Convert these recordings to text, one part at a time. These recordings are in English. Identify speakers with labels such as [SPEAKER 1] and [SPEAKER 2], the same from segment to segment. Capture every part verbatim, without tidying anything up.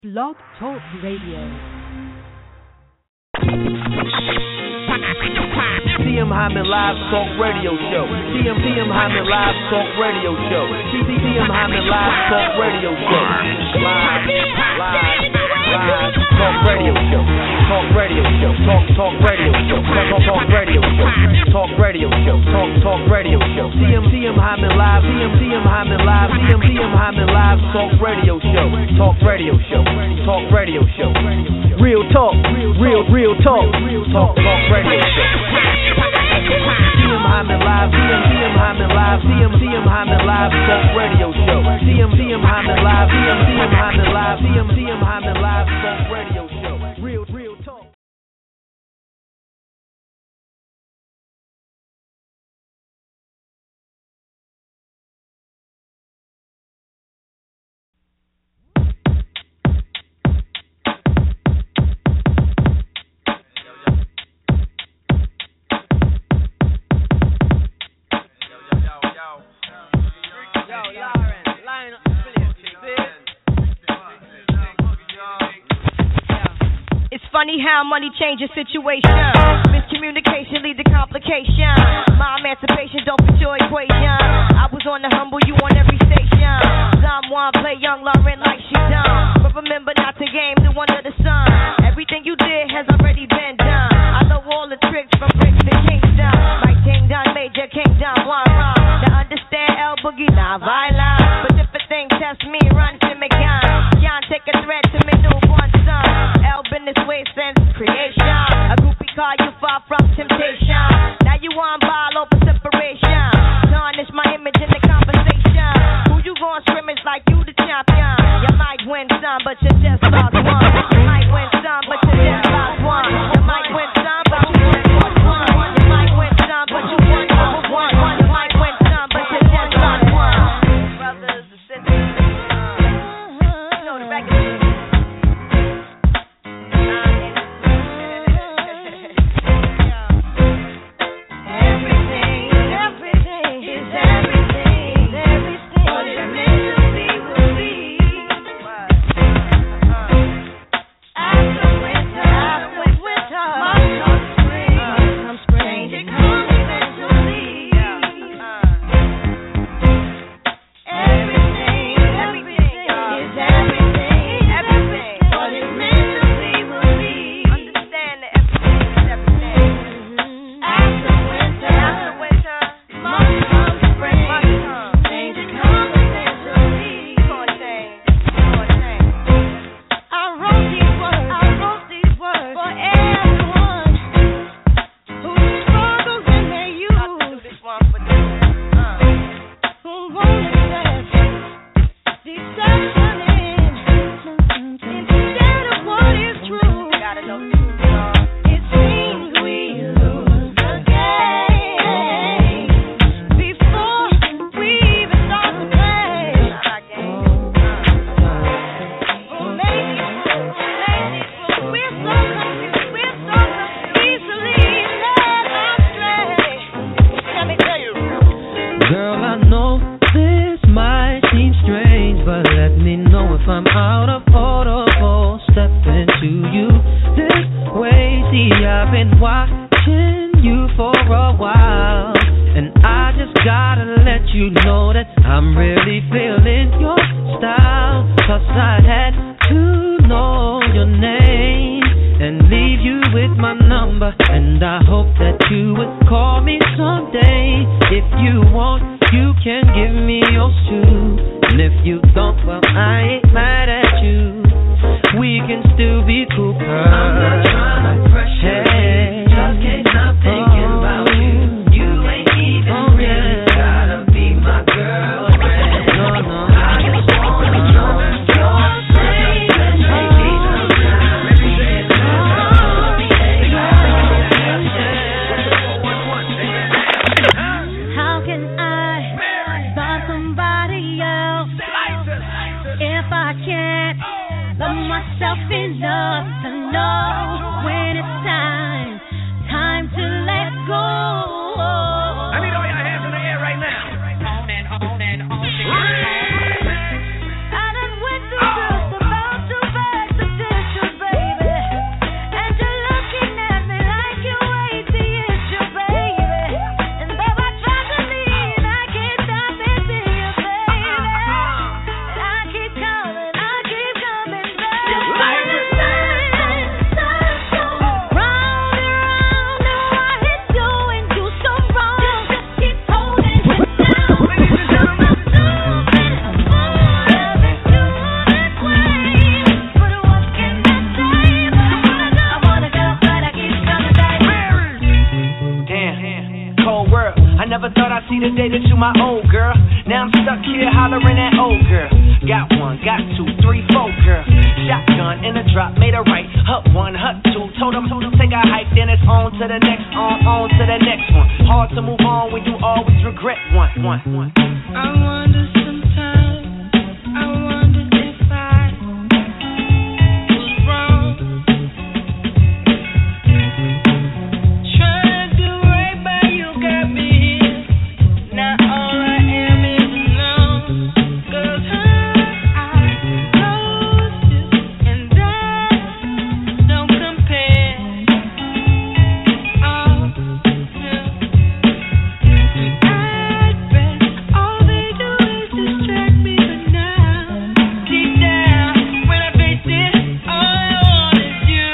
[SPEAKER 1] Blog Talk Radio.
[SPEAKER 2] T M Hyman Live Talk Radio Show. T M T M Hyman Live Talk Radio Show. T M Hyman Live Talk Radio Show. Live, live, live Talk Radio Show. Talk Radio Show. Talk Talk Radio Show. Talk Talk Radio Show. Talk Radio Show. Talk Talk Radio Show. T M T M Hyman Live. T M T M Hyman Live. T M T M Hyman Live Talk Radio Show. Talk Radio Show. Talk Radio Show. Real talk. Real real talk. Talk Talk Radio Show. T M Hyman Live, T M T M Hyman Live, T M T M Hyman Live Talk Radio Show. T M T M Hyman Live, T M T M Hyman Live, T M T M Hyman Live Talk Radio Show. Real, real talk.
[SPEAKER 3] Funny how money changes situation. Miscommunication lead to complication. My emancipation don't fit your equation. I was on the humble, you on every station. Someone play young Lauren like she done. But remember not to game the one of the sun. Everything you did has already been done. I know all the tricks from bricks to Kingston. My King Don Major, King Don Juan Ron. Now understand El Boogie, not violent. But if a thing test me, run to me gun. Can't take a threat to me newborn son. El been this way since creation. A groupie call you far from temptation. Now you on ball over separation. Tarnish my image in the conversation. Who you gon' scrimmage like you the champion? You might win some, but you just lost one. You might win some, but you just lost one. You might win some, but you just lost one. You might win some, but you won number one. You might win some, but you just lost one. Brothers, the sisters, you know the record.
[SPEAKER 4] I done went through just about too bad.
[SPEAKER 2] see the day that you my old girl. Now I'm stuck here hollering at old girl. Got one, got two, three, four, girl. Shotgun in a drop, made a right. Hut one, hut two. Told him, told him take a hike, then it's on to the next, on, on to the next one. Hard to move on when you always regret one, one, one.
[SPEAKER 4] I wonder sometimes, I wonder if I was wrong. Trying to do right by you got me here. Now all I am is alone. 'Cause her eyes closed and that don't compare. Oh, yeah. At best, all they do is distract me, but now, deep down, when I face it, all I want is you.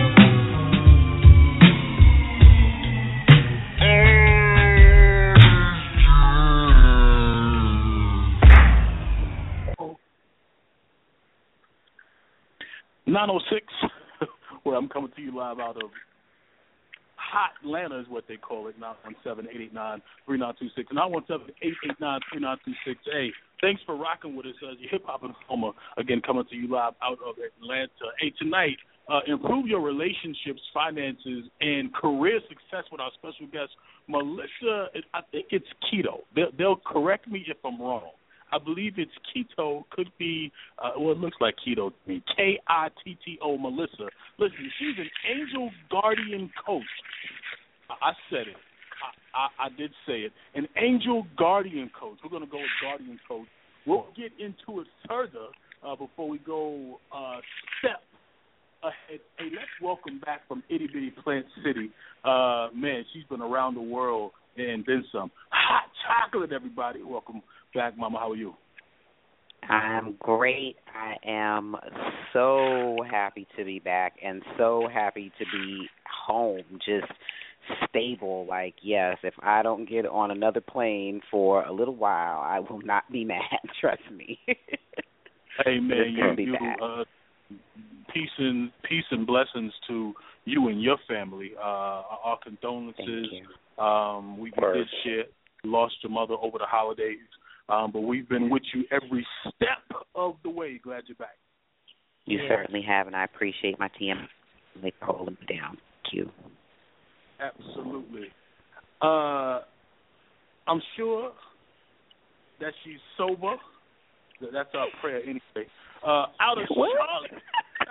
[SPEAKER 5] nine oh six, where I'm coming to you live out of Hot Atlanta is what they call it, nine one seven, eight eight nine, three nine two six, nine one seven, eight eight nine, three nine two six. Hey, thanks for rocking with us as your hip-hop informer, again, coming to you live out of Atlanta. Hey, tonight, uh, improve your relationships, finances, and career success with our special guest, Melissa. I think it's Keto. They'll, they'll correct me if I'm wrong. I believe it's Keto, could be, uh, well, it looks like Keto to me, K I T T O, Melissa. Listen, she's an angel guardian coach. I said it. I, I, I did say it. An angel guardian coach. We're going to go with guardian coach. We'll get into it further uh, before we go uh, step ahead. Hey, let's welcome back from Itty Bitty Plant City. Uh, man, she's been around the world and then some. Hot chocolate, everybody. Welcome back, Mama. How are you?
[SPEAKER 6] I'm great. I am so happy to be back and so happy to be home, just stable. Like, yes, if I don't get on another plane for a little while, I will not be mad. Trust me.
[SPEAKER 5] Hey, man, you, you
[SPEAKER 6] bad.
[SPEAKER 5] uh, peace and peace and blessings to you and your family. Uh, our condolences.
[SPEAKER 6] Thank you.
[SPEAKER 5] Um, we, we did share, lost your mother over the holidays, um, but we've been with you every step of the way. Glad you're back.
[SPEAKER 6] You
[SPEAKER 5] yeah.
[SPEAKER 6] certainly have, and I appreciate my team for holding me down. Thank you.
[SPEAKER 5] Absolutely. Uh, I'm sure that she's sober. That's our prayer anyway. Uh, out of Charlotte.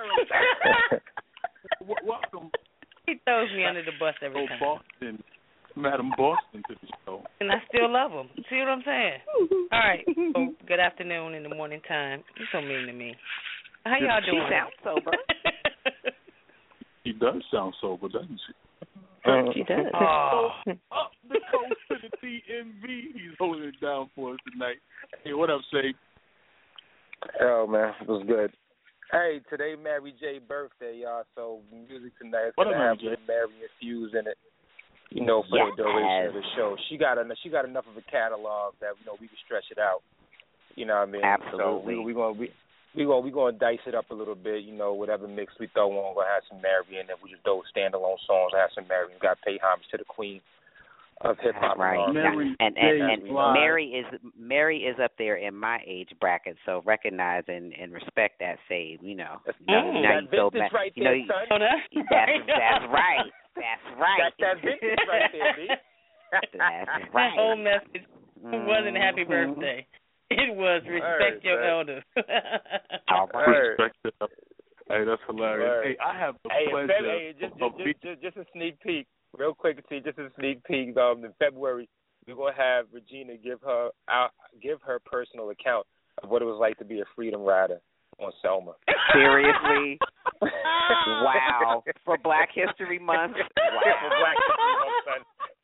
[SPEAKER 5] Welcome.
[SPEAKER 7] He throws me under the bus every
[SPEAKER 5] oh,
[SPEAKER 7] time.
[SPEAKER 5] Boston. Madam Boston to the show.
[SPEAKER 7] And I still love him. See what I'm saying? All right. Well, good afternoon in the morning time. You're so mean to me. How y'all doing?
[SPEAKER 6] She sounds sober.
[SPEAKER 5] She does sound sober, doesn't she?
[SPEAKER 6] Uh, she does.
[SPEAKER 5] Oh. Up the coast to the D M V. He's holding it down for us tonight. Hey, what up, Say?
[SPEAKER 8] Oh, man, it was good. Hey, today Mary J. birthday, y'all, so music tonight is going to have Mary, Mary infused in it, you know, for
[SPEAKER 6] yes.
[SPEAKER 8] the duration of the show. She got, enough, she got enough of a catalog that, you know, we can stretch it out, you know what I mean?
[SPEAKER 6] Absolutely.
[SPEAKER 8] So we're we going we, we gonna, we gonna dice it up a little bit, you know, whatever mix we throw on, we're going to have some Mary in there. We just throw standalone songs, have some Mary. We've got to pay homage to the queen of hip-hop.
[SPEAKER 6] Right.
[SPEAKER 5] Mary
[SPEAKER 6] and and, and, and
[SPEAKER 5] live.
[SPEAKER 6] Mary is Mary is up there in my age bracket, so recognize and, and respect that save, you know.
[SPEAKER 8] That's,
[SPEAKER 6] you know,
[SPEAKER 8] mm,
[SPEAKER 6] now
[SPEAKER 8] that
[SPEAKER 6] you feel
[SPEAKER 8] vintage
[SPEAKER 6] bad.
[SPEAKER 8] right
[SPEAKER 6] you know,
[SPEAKER 8] there,
[SPEAKER 6] you,
[SPEAKER 8] son.
[SPEAKER 6] That's, that's right. That's right.
[SPEAKER 8] That's that vintage right there, B.
[SPEAKER 6] That's right.
[SPEAKER 7] That whole message wasn't happy
[SPEAKER 6] Mm-hmm.
[SPEAKER 7] birthday. It was respect
[SPEAKER 8] Word,
[SPEAKER 7] your
[SPEAKER 8] man.
[SPEAKER 7] elders.
[SPEAKER 6] All right.
[SPEAKER 5] Respect it. Hey, that's hilarious.
[SPEAKER 8] Word.
[SPEAKER 5] Hey, I have the
[SPEAKER 8] Hey,
[SPEAKER 5] pleasure
[SPEAKER 8] hey, just,
[SPEAKER 5] of
[SPEAKER 8] just,
[SPEAKER 5] being...
[SPEAKER 8] just, just, just a sneak peek, real quick, see, just a sneak peek. Um, in February, we're gonna have Regina give her out, give her personal account of what it was like to be a freedom rider on Selma.
[SPEAKER 6] Seriously? Wow. For Black History Month? Wow.
[SPEAKER 8] For Black History Month, son.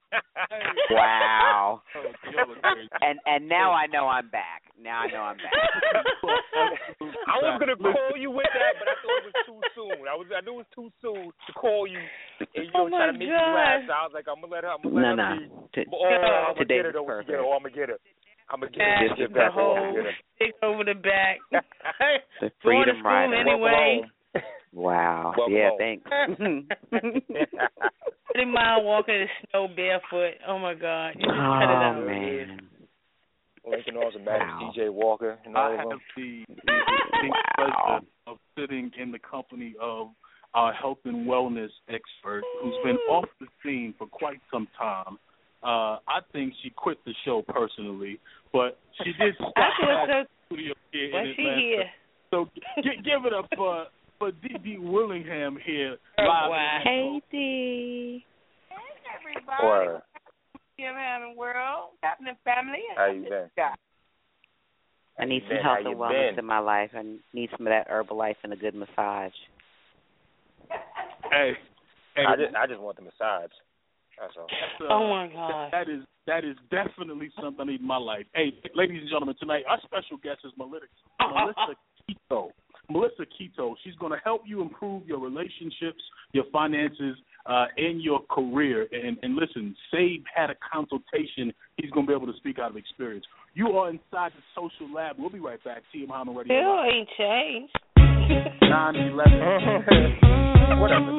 [SPEAKER 6] Wow. And and now I know I'm back. Now I know I'm back.
[SPEAKER 8] I was gonna call you with that, but I thought it was too soon. I was I knew it was too soon to call you and you know
[SPEAKER 7] Oh
[SPEAKER 8] try to
[SPEAKER 7] my
[SPEAKER 8] make you
[SPEAKER 7] God.
[SPEAKER 8] laugh. So I was like, I'm gonna let her. I'm gonna let
[SPEAKER 6] No,
[SPEAKER 8] her
[SPEAKER 6] no.
[SPEAKER 8] be.
[SPEAKER 6] T-
[SPEAKER 8] Oh, I'm gonna
[SPEAKER 6] Today
[SPEAKER 8] get her
[SPEAKER 6] was
[SPEAKER 8] though. When she
[SPEAKER 6] perfect.
[SPEAKER 8] get her. Oh, I'm gonna get her. I'm gonna get her.
[SPEAKER 7] Pass
[SPEAKER 8] Just get
[SPEAKER 7] the
[SPEAKER 8] back. Oh, I'm
[SPEAKER 7] whole
[SPEAKER 8] gonna get her.
[SPEAKER 7] stick over the back.
[SPEAKER 6] The
[SPEAKER 7] Going to
[SPEAKER 6] Freedom
[SPEAKER 7] school
[SPEAKER 6] Rider.
[SPEAKER 7] anyway.
[SPEAKER 6] Wow.
[SPEAKER 8] Welcome
[SPEAKER 6] Yeah,
[SPEAKER 8] home.
[SPEAKER 6] thanks.
[SPEAKER 7] thirty mile walk in the snow barefoot. Oh my God! You just
[SPEAKER 6] oh
[SPEAKER 7] cut it out.
[SPEAKER 6] man.
[SPEAKER 8] Lincoln also managed
[SPEAKER 6] Wow.
[SPEAKER 8] T J Walker and all
[SPEAKER 5] I
[SPEAKER 8] of
[SPEAKER 5] have
[SPEAKER 8] them.
[SPEAKER 5] the, the distinct pleasure of sitting in the company of our health and wellness expert who's been off the scene for quite some time. Uh, I think she quit the show personally, but she did stop
[SPEAKER 7] I feel
[SPEAKER 5] at
[SPEAKER 7] so.
[SPEAKER 5] the studio here
[SPEAKER 7] Well,
[SPEAKER 5] in
[SPEAKER 7] she
[SPEAKER 5] Atlanta.
[SPEAKER 7] here.
[SPEAKER 5] So g- give it up for for D D Willingham here
[SPEAKER 7] Oh,
[SPEAKER 5] live.
[SPEAKER 7] wow.
[SPEAKER 6] Hey D.
[SPEAKER 9] Everybody,
[SPEAKER 8] Or
[SPEAKER 9] Kim Hammond World, happening family.
[SPEAKER 8] how you been?
[SPEAKER 6] I need
[SPEAKER 8] How you
[SPEAKER 6] some
[SPEAKER 8] been?
[SPEAKER 6] health
[SPEAKER 8] How you
[SPEAKER 6] and wellness
[SPEAKER 8] been?
[SPEAKER 6] in my life. I need some of that Herbalife and a good massage.
[SPEAKER 5] Hey, hey,
[SPEAKER 8] I just I just want the massage. That's all.
[SPEAKER 5] that's, uh,
[SPEAKER 7] Oh my God.
[SPEAKER 5] That is that is definitely something I need in my life. Hey, ladies and gentlemen, tonight our special guest is Melissa, Melissa Keto. Melissa Keto. She's going to help you improve your relationships, your finances, uh, and your career. And, and listen, Sabe had a consultation. He's going to be able to speak out of experience. You are inside the social lab. We'll be right back. T M Hyman Radio.
[SPEAKER 7] Still ain't changed.
[SPEAKER 5] nine eleven.
[SPEAKER 8] What up,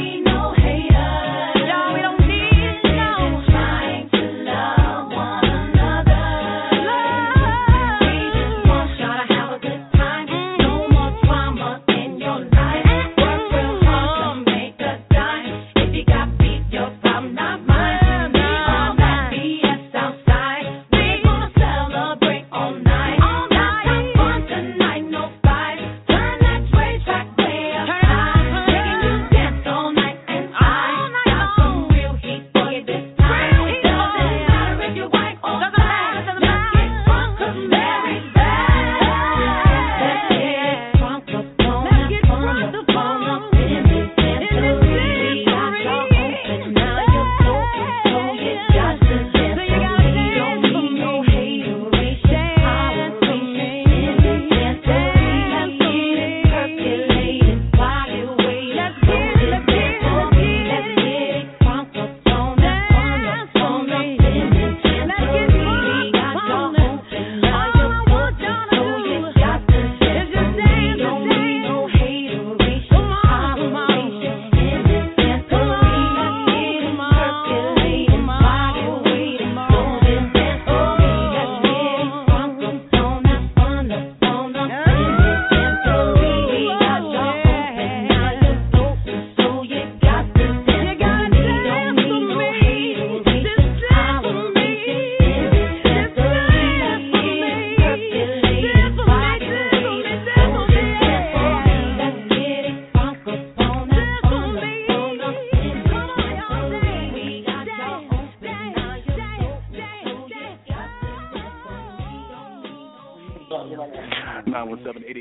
[SPEAKER 4] Y'all, we don't need no trying to love one another.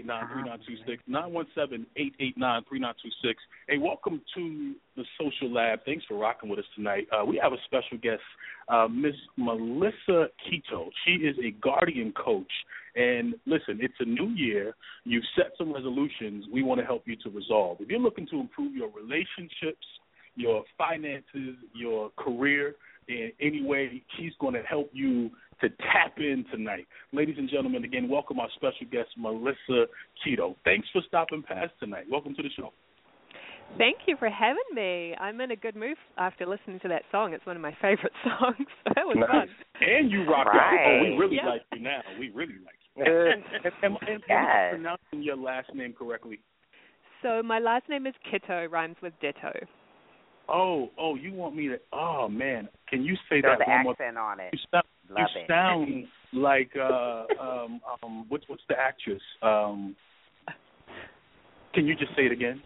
[SPEAKER 5] eight nine, three nine two six, nine one seven, eight eight nine, three nine two six. Hey, welcome to the Social Lab. Thanks for rocking with us tonight. Uh, we have a special guest, uh, Miss Melissa Quito. She is a guardian coach. And listen, it's a new year. You've set some resolutions we want to help you to resolve. If you're looking to improve your relationships, your finances, your career in any way, she's going to help you to tap in tonight. Ladies and gentlemen, again, welcome our special guest, Melissa Quito. Thanks for stopping past tonight. Welcome to the show.
[SPEAKER 10] Thank you for having me. I'm in a good mood after listening to that song. It's one of my favorite songs. So that was
[SPEAKER 5] nice.
[SPEAKER 10] fun.
[SPEAKER 5] And you rock
[SPEAKER 6] right.
[SPEAKER 5] out. Oh, we really
[SPEAKER 10] yeah.
[SPEAKER 5] like you now. We really like you. and, and, and, and
[SPEAKER 6] yes.
[SPEAKER 5] pronouncing your last name correctly?
[SPEAKER 10] So my last name is Quito, rhymes with ditto.
[SPEAKER 5] Oh, oh, you want me to? Oh man, can you say
[SPEAKER 6] Throw
[SPEAKER 5] that
[SPEAKER 6] the
[SPEAKER 5] one more?
[SPEAKER 6] accent on it.
[SPEAKER 5] You sound,
[SPEAKER 6] Love
[SPEAKER 5] you
[SPEAKER 6] it.
[SPEAKER 5] sound like uh, um, um, what's what's the actress? Um, can you just say it again?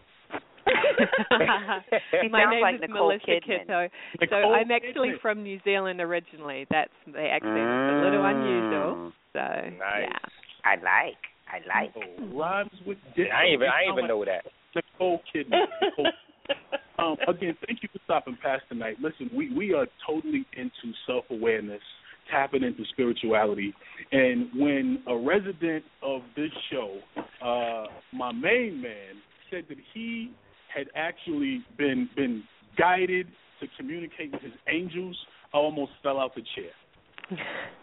[SPEAKER 10] My name
[SPEAKER 6] like
[SPEAKER 10] is
[SPEAKER 6] Nicole
[SPEAKER 10] Melissa
[SPEAKER 6] Kidman.
[SPEAKER 10] Quito. So
[SPEAKER 5] Nicole
[SPEAKER 10] I'm actually
[SPEAKER 5] Kidman.
[SPEAKER 10] from New Zealand originally. That's the accent.
[SPEAKER 6] Mm.
[SPEAKER 10] It's a little unusual. So
[SPEAKER 8] Nice.
[SPEAKER 10] yeah.
[SPEAKER 6] I like. I like.
[SPEAKER 5] Oh, rhymes with dick.
[SPEAKER 8] I ain't even I ain't
[SPEAKER 5] You
[SPEAKER 8] even
[SPEAKER 5] sound
[SPEAKER 8] know that.
[SPEAKER 5] like Nicole Kidman. Nicole. Um, again, thank you for stopping past tonight. Listen, we, we are totally into self-awareness, tapping into spirituality. And when a resident of this show, uh, my main man, said that he had actually been been guided to communicate with his angels, I almost fell out the chair.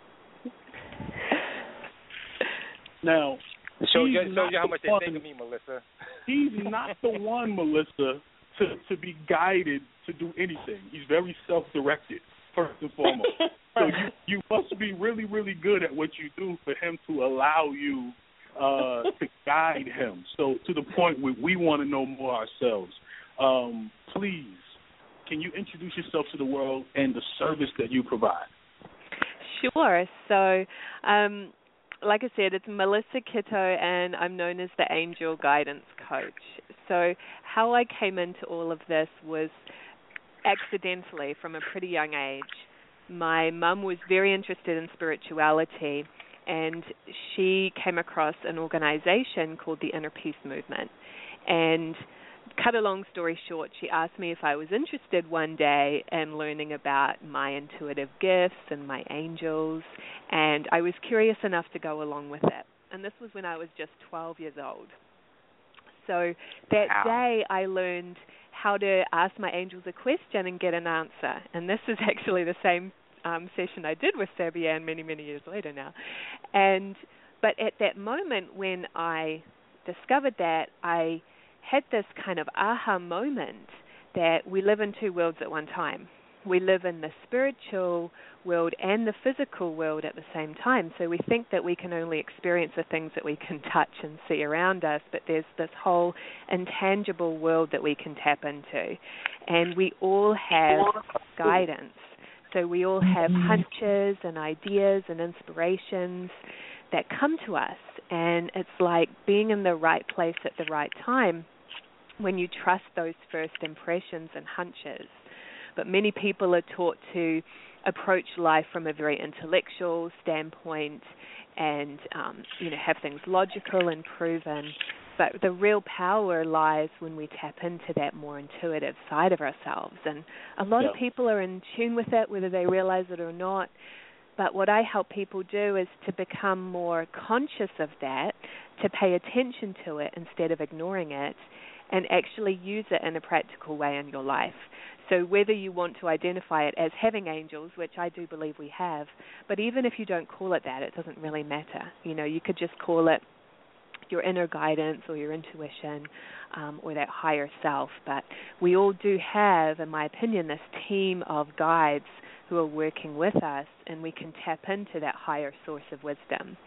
[SPEAKER 5] Now,
[SPEAKER 8] Show
[SPEAKER 5] he's
[SPEAKER 8] you, show
[SPEAKER 5] not
[SPEAKER 8] you how
[SPEAKER 5] the
[SPEAKER 8] much they
[SPEAKER 5] one-
[SPEAKER 8] think of me, Melissa.
[SPEAKER 5] He's not the one, Melissa, to, to be guided to do anything. He's very self-directed, first and foremost. So you, you must be really, really good at what you do for him to allow you uh, to guide him. So to the point where we want to know more ourselves. Um, please, can you introduce yourself to the world and the service that you provide?
[SPEAKER 10] Sure. So, um, like I said, it's Melissa Quito, and I'm known as the Angel Guidance Coach. So how I came into all of this was accidentally from a pretty young age. My mum was very interested in spirituality, and she came across an organization called the Inner Peace Movement. And cut a long story short, she asked me if I was interested one day in learning about my intuitive gifts and my angels, and I was curious enough to go along with it. And this was when I was just twelve years old. So that
[SPEAKER 6] Wow.
[SPEAKER 10] day I learned how to ask my angels a question and get an answer. And this is actually the same um, session I did with Fabienne many, many years later now. And but at that moment when I discovered that, I had this kind of aha moment that we live in two worlds at one time. We live in the spiritual world and the physical world at the same time. So we think that we can only experience the things that we can touch and see around us, but there's this whole intangible world that we can tap into. And we all have guidance. So we all have hunches and ideas and inspirations that come to us. And it's like being in the right place at the right time when you trust those first impressions and hunches. But many people are taught to approach life from a very intellectual standpoint and, um, you know, have things logical and proven. But the real power lies when we tap into that more intuitive side of ourselves. And a lot
[SPEAKER 5] Yeah.
[SPEAKER 10] of people are in tune with it, whether they realize it or not. But what I help people do is to become more conscious of that, to pay attention to it instead of ignoring it, and actually use it in a practical way in your life. So whether you want to identify it as having angels, which I do believe we have, but even if you don't call it that, it doesn't really matter. You know, you could just call it your inner guidance or your intuition um, or that higher self. But we all do have, in my opinion, this team of guides who are working with us, and we can tap into that higher source of wisdom.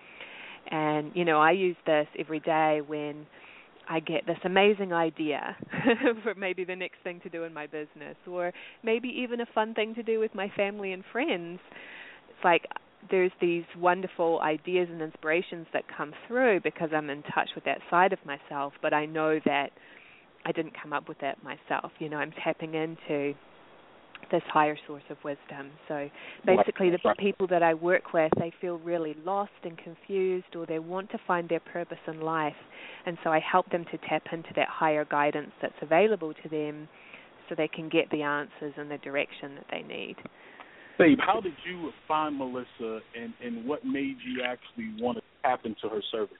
[SPEAKER 10] And, you know, I use this every day when I get this amazing idea for maybe the next thing to do in my business, or maybe even a fun thing to do with my family and friends. It's like there's these wonderful ideas and inspirations that come through because I'm in touch with that side of myself, but I know that I didn't come up with that myself. You know, I'm tapping into this higher source of wisdom. So basically the people that I work with, they feel really lost and confused, or they want to find their purpose in life. And so I help them to tap into that higher guidance that's available to them so they can get the answers and the direction that they need.
[SPEAKER 5] Babe, how did you find Melissa, and, and what made you actually want to tap into her service?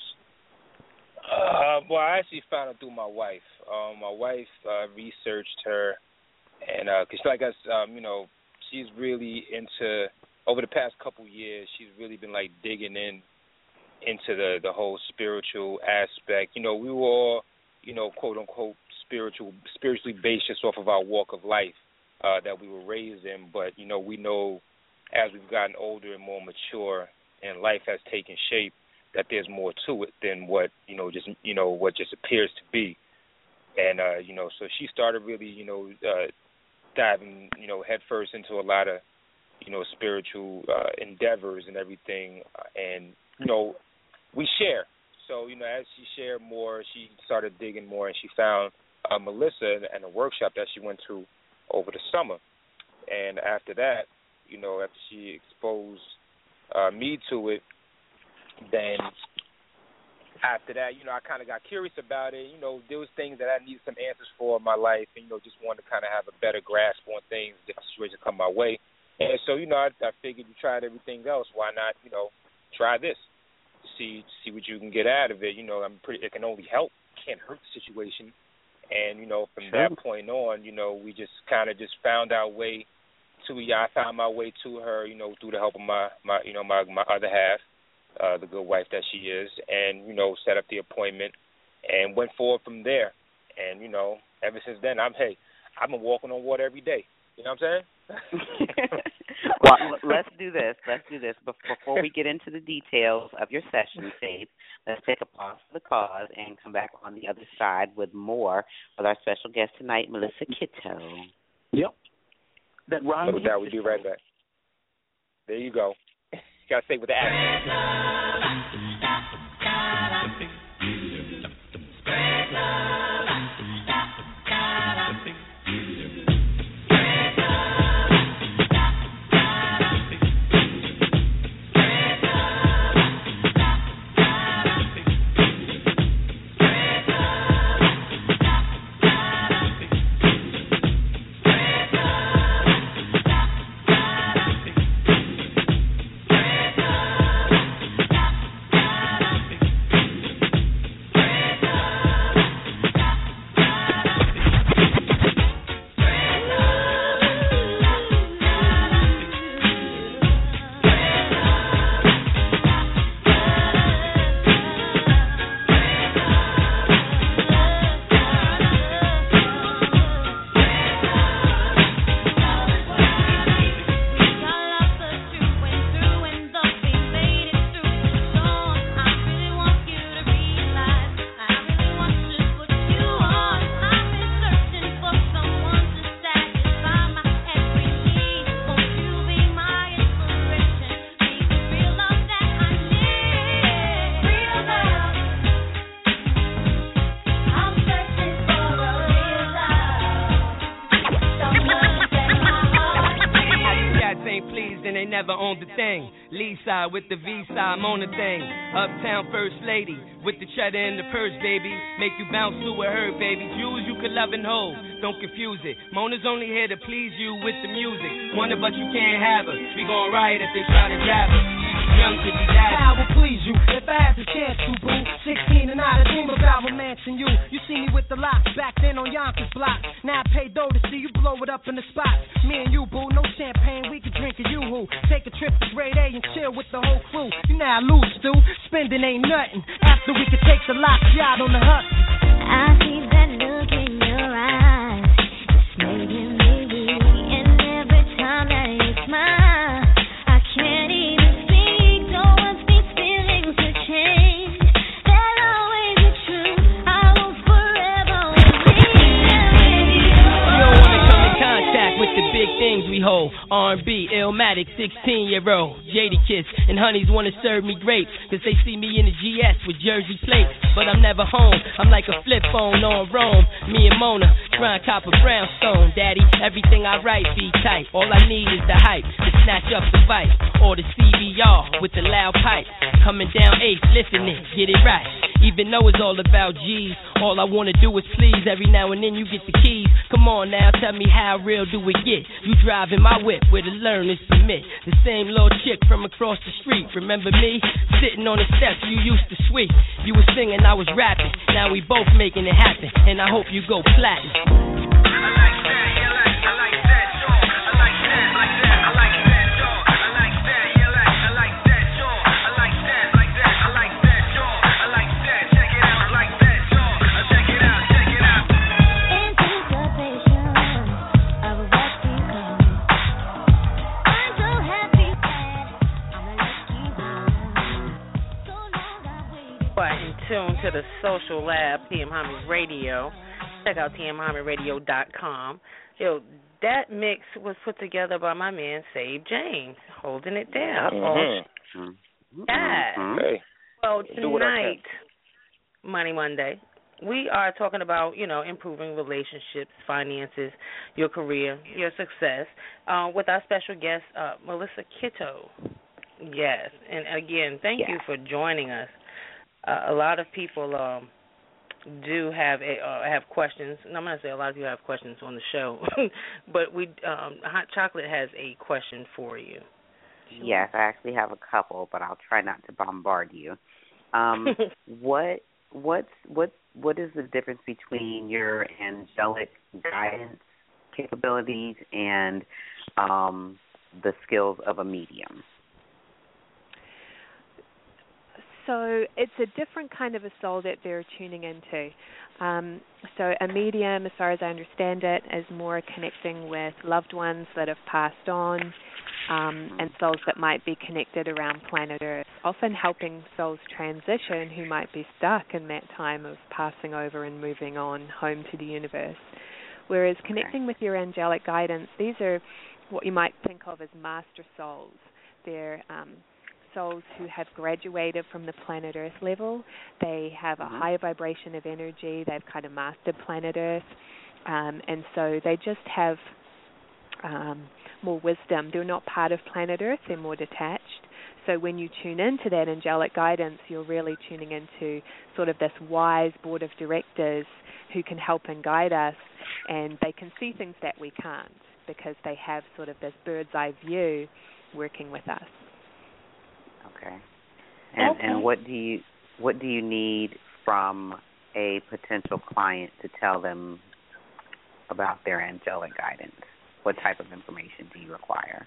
[SPEAKER 8] Uh, well, I actually found her through my wife. Um, my wife uh, researched her, and because, uh, like us, um, you know, she's really into, over the past couple years, she's really been, like, digging in into the, the whole spiritual aspect. You know, we were all, you know, quote-unquote, spiritual, spiritually based just off of our walk of life uh, that we were raised in. But, you know, we know as we've gotten older and more mature and life has taken shape, that there's more to it than what, you know, just, you know, what just appears to be. And, uh, you know, so she started really, you know, uh, diving, you know, headfirst into a lot of, you know, spiritual uh, endeavors and everything. And, you know, we share. So, you know, as she shared more, she started digging more, and she found uh, Melissa and a workshop that she went to over the summer. And after that, you know, after she exposed uh, me to it, then after that, you know, I kind of got curious about it. You know, there was things that I needed some answers for in my life, and, you know, just wanted to kind of have a better grasp on things, different situations come my way. And so, you know, I, I figured you tried everything else. Why not, you know, try this, see see what you can get out of it. You know, I'm pretty. It can only help, can't hurt the situation. And, you know, from sure. that point on, you know, we just kind of just found our way to. I found my way to her, you know, through the help of my, my you know, my my other half. Uh, the good wife that she is, and, you know, set up the appointment and went forward from there. And, you know, ever since then, I'm, hey, I've been walking on water every day. You know what I'm saying?
[SPEAKER 6] Well, let's do this. Let's do this. Before we get into the details of your session, Faith, let's take a pause for the cause and come back on the other side with more with our special guest tonight, Melissa Kitto.
[SPEAKER 5] Yep. That rhymes.
[SPEAKER 8] So with that, we'll be right back. There you go. Gotta stay with the accent.
[SPEAKER 11] Never owned the thing. Lee side with the V side, I'm on the thing. Uptown first lady with the cheddar and the purse, baby. Make you bounce to a her, baby. Jewels you could love and hold. Don't confuse it. Mona's only here to please you with the music. Wonder but you can't have her. We gon' riot if they try to grab her. Young to be that.
[SPEAKER 12] I will please you if I had the chance to, boo. Sixteen and I dream about romancing you. You see me with the locks back then on Yonkers block. Now I pay dough to see you blow it up in the spot. Me and you, boo, no champagne, we can drink a yoo-hoo. Take a trip to Grade A and chill with the whole crew. You know I lose, Stu. Spending ain't nothing. After we can take the lock yacht on the Hudson.
[SPEAKER 13] I see that look in your eyes. It's making me weak. And every time that you smile, I can't even speak. Don't want these feelings to change. They'll always be true. I will forever be.
[SPEAKER 11] You don't want to come in contact with the big things we hold. R and B, Illmatic, sixteen-year-old, Jadakiss, and honeys want to serve me grapes, cause they see me in the G S with Jersey plates. But I'm never home, I'm like a flip phone on Rome. Me and Mona Grind copper brownstone, daddy. Everything I write be tight. All I need is the hype to snatch up the vice. Or the C B R with the loud pipe. Coming down eighth, listen it, get it right. Even though it's all about G's, all I wanna do is please. Every now and then you get the keys. Come on now, tell me how real do it get? You driving my whip where the learners permit. The same little chick from across the street. Remember me? Sitting on the steps you used to sweep. You was singing, I was rapping. Now we both making it happen. And I hope you go platinum.
[SPEAKER 7] Tune to the Social Lab, T M Hyman Radio. Check out T M Hyman Radio dot com. Yo, that mix was put together by my man, Save James, holding it down.
[SPEAKER 6] Mm-hmm.
[SPEAKER 7] Yeah.
[SPEAKER 6] Mm-hmm.
[SPEAKER 8] Hey,
[SPEAKER 7] well,
[SPEAKER 8] do what I
[SPEAKER 7] tonight, Money Monday, we are talking about, you know, improving relationships, finances, your career, your success, uh, with our special guest, uh, Melissa Kitto. Yes. And again, thank
[SPEAKER 6] yeah.
[SPEAKER 7] you for joining us. Uh, a lot of people um, do have a, uh, have questions, and I'm going to say a lot of you have questions on the show, but we um, Hot Chocolate has a question for you.
[SPEAKER 6] Yes, I actually have a couple, but I'll try not to bombard you. Um, what what's what what is the difference between your angelic guidance capabilities and um, the skills of a medium?
[SPEAKER 10] So it's a different kind of a soul that they're tuning into. Um, so a medium, as far as I understand it, is more connecting with loved ones that have passed on, um, and souls that might be connected around planet Earth, often helping souls transition who might be stuck in that time of passing over and moving on home to the universe. Whereas connecting with your angelic guidance, these are what you might think of as master souls. They're um, souls who have graduated from the planet Earth level. They have a
[SPEAKER 6] mm-hmm.
[SPEAKER 10] higher vibration of energy. They've kind of mastered planet Earth. Um, and so they just have um, more wisdom. They're not part of planet Earth. They're more detached. So when you tune into that angelic guidance, you're really tuning into sort of this wise board of directors who can help and guide us, and they can see things that we can't because they have sort of this bird's eye view working with us.
[SPEAKER 6] Okay. And
[SPEAKER 10] okay.
[SPEAKER 6] and what do you what do you need from a potential client to tell them about their angelic guidance? What type of information do you require?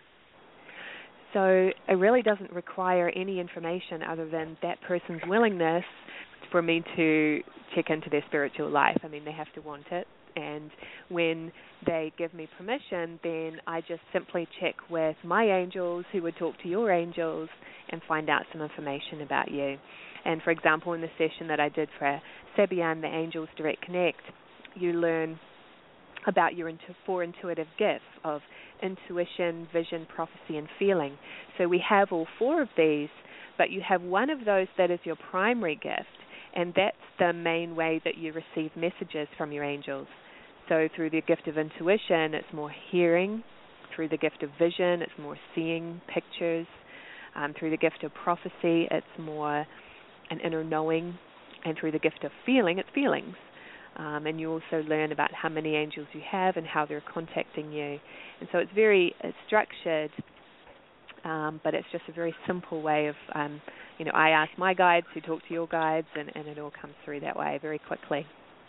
[SPEAKER 10] So it really doesn't require any information other than that person's willingness for me to check into their spiritual life. I mean, they have to want it. And when they give me permission, then I just simply check with my angels who would talk to your angels and find out some information about you. And for example, in the session that I did for Sebian, the Angels Direct Connect, you learn about your intu- four intuitive gifts of intuition, vision, prophecy, and feeling. So we have all four of these, but you have one of those that is your primary gift, and that's the main way that you receive messages from your angels. So through the gift of intuition, it's more hearing. Through the gift of vision, it's more seeing pictures. Um, through the gift of prophecy, it's more an inner knowing. And through the gift of feeling, it's feelings. Um, and you also learn about how many angels you have and how they're contacting you. And so it's very it's structured, um, but it's just a very simple way of, um, you know, I ask my guides who talk to your guides, and, and it all comes through that way very quickly.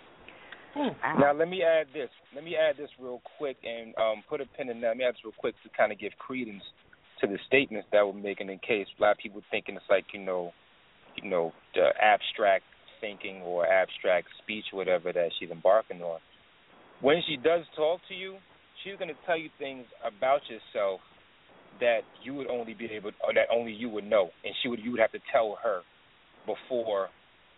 [SPEAKER 8] Now, let me add this. Let me add this real quick and um, put a pin in that. Let me add this real quick to kind of give credence to the statements that we're making in case a lot of people thinking it's like, you know, you know, the abstract thinking or abstract speech or whatever that she's embarking on. When she does talk to you, she's going to tell you things about yourself that you would only be able, or that only you would know, and she would, you would have to tell her before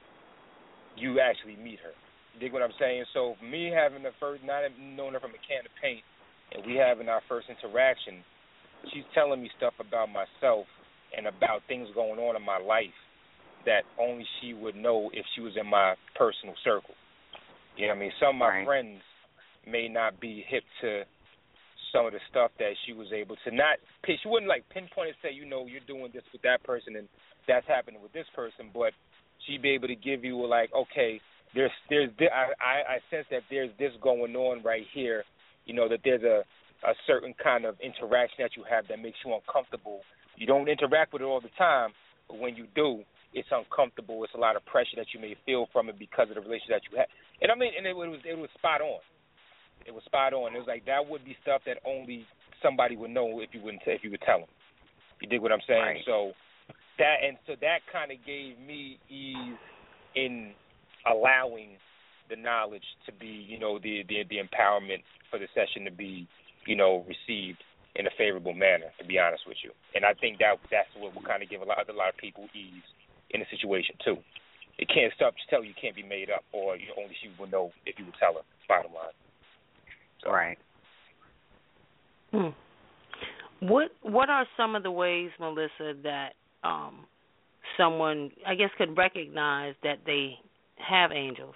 [SPEAKER 8] you actually meet her. You dig what I'm saying? So me having the first, not knowing her from a can of paint, and we having our first interaction, she's telling me stuff about myself and about things going on in my life that only she would know if she was in my personal circle. You know what I mean? Some of my
[SPEAKER 6] right.
[SPEAKER 8] friends may not be hip to some of the stuff that she was able to not – she wouldn't, like, pinpoint and say, you know, you're doing this with that person and that's happening with this person, but she'd be able to give you, like, okay, there's – there's I, I, I sense that there's this going on right here, you know, that there's a, a certain kind of interaction that you have that makes you uncomfortable. You don't interact with it all the time, but when you do, it's uncomfortable. It's a lot of pressure that you may feel from it because of the relationship that you have. And I mean, and it was it was spot on. It was spot on. It was like that would be stuff that only somebody would know if you wouldn't if you would tell them. You dig what I'm saying?
[SPEAKER 6] Right.
[SPEAKER 8] So that and so that kind of gave me ease in allowing the knowledge to be, you know, the, the the empowerment for the session to be, you know, received in a favorable manner, to be honest with you. And I think that that's what will kind of give a lot, a lot of people ease in the situation, too. It can't stop to tell you can't be made up, or you know, only she will know if you would tell her, bottom line. So.
[SPEAKER 6] Right.
[SPEAKER 7] Hmm. What What are some of the ways, Melissa, that um, someone, I guess, could recognize that they have angels?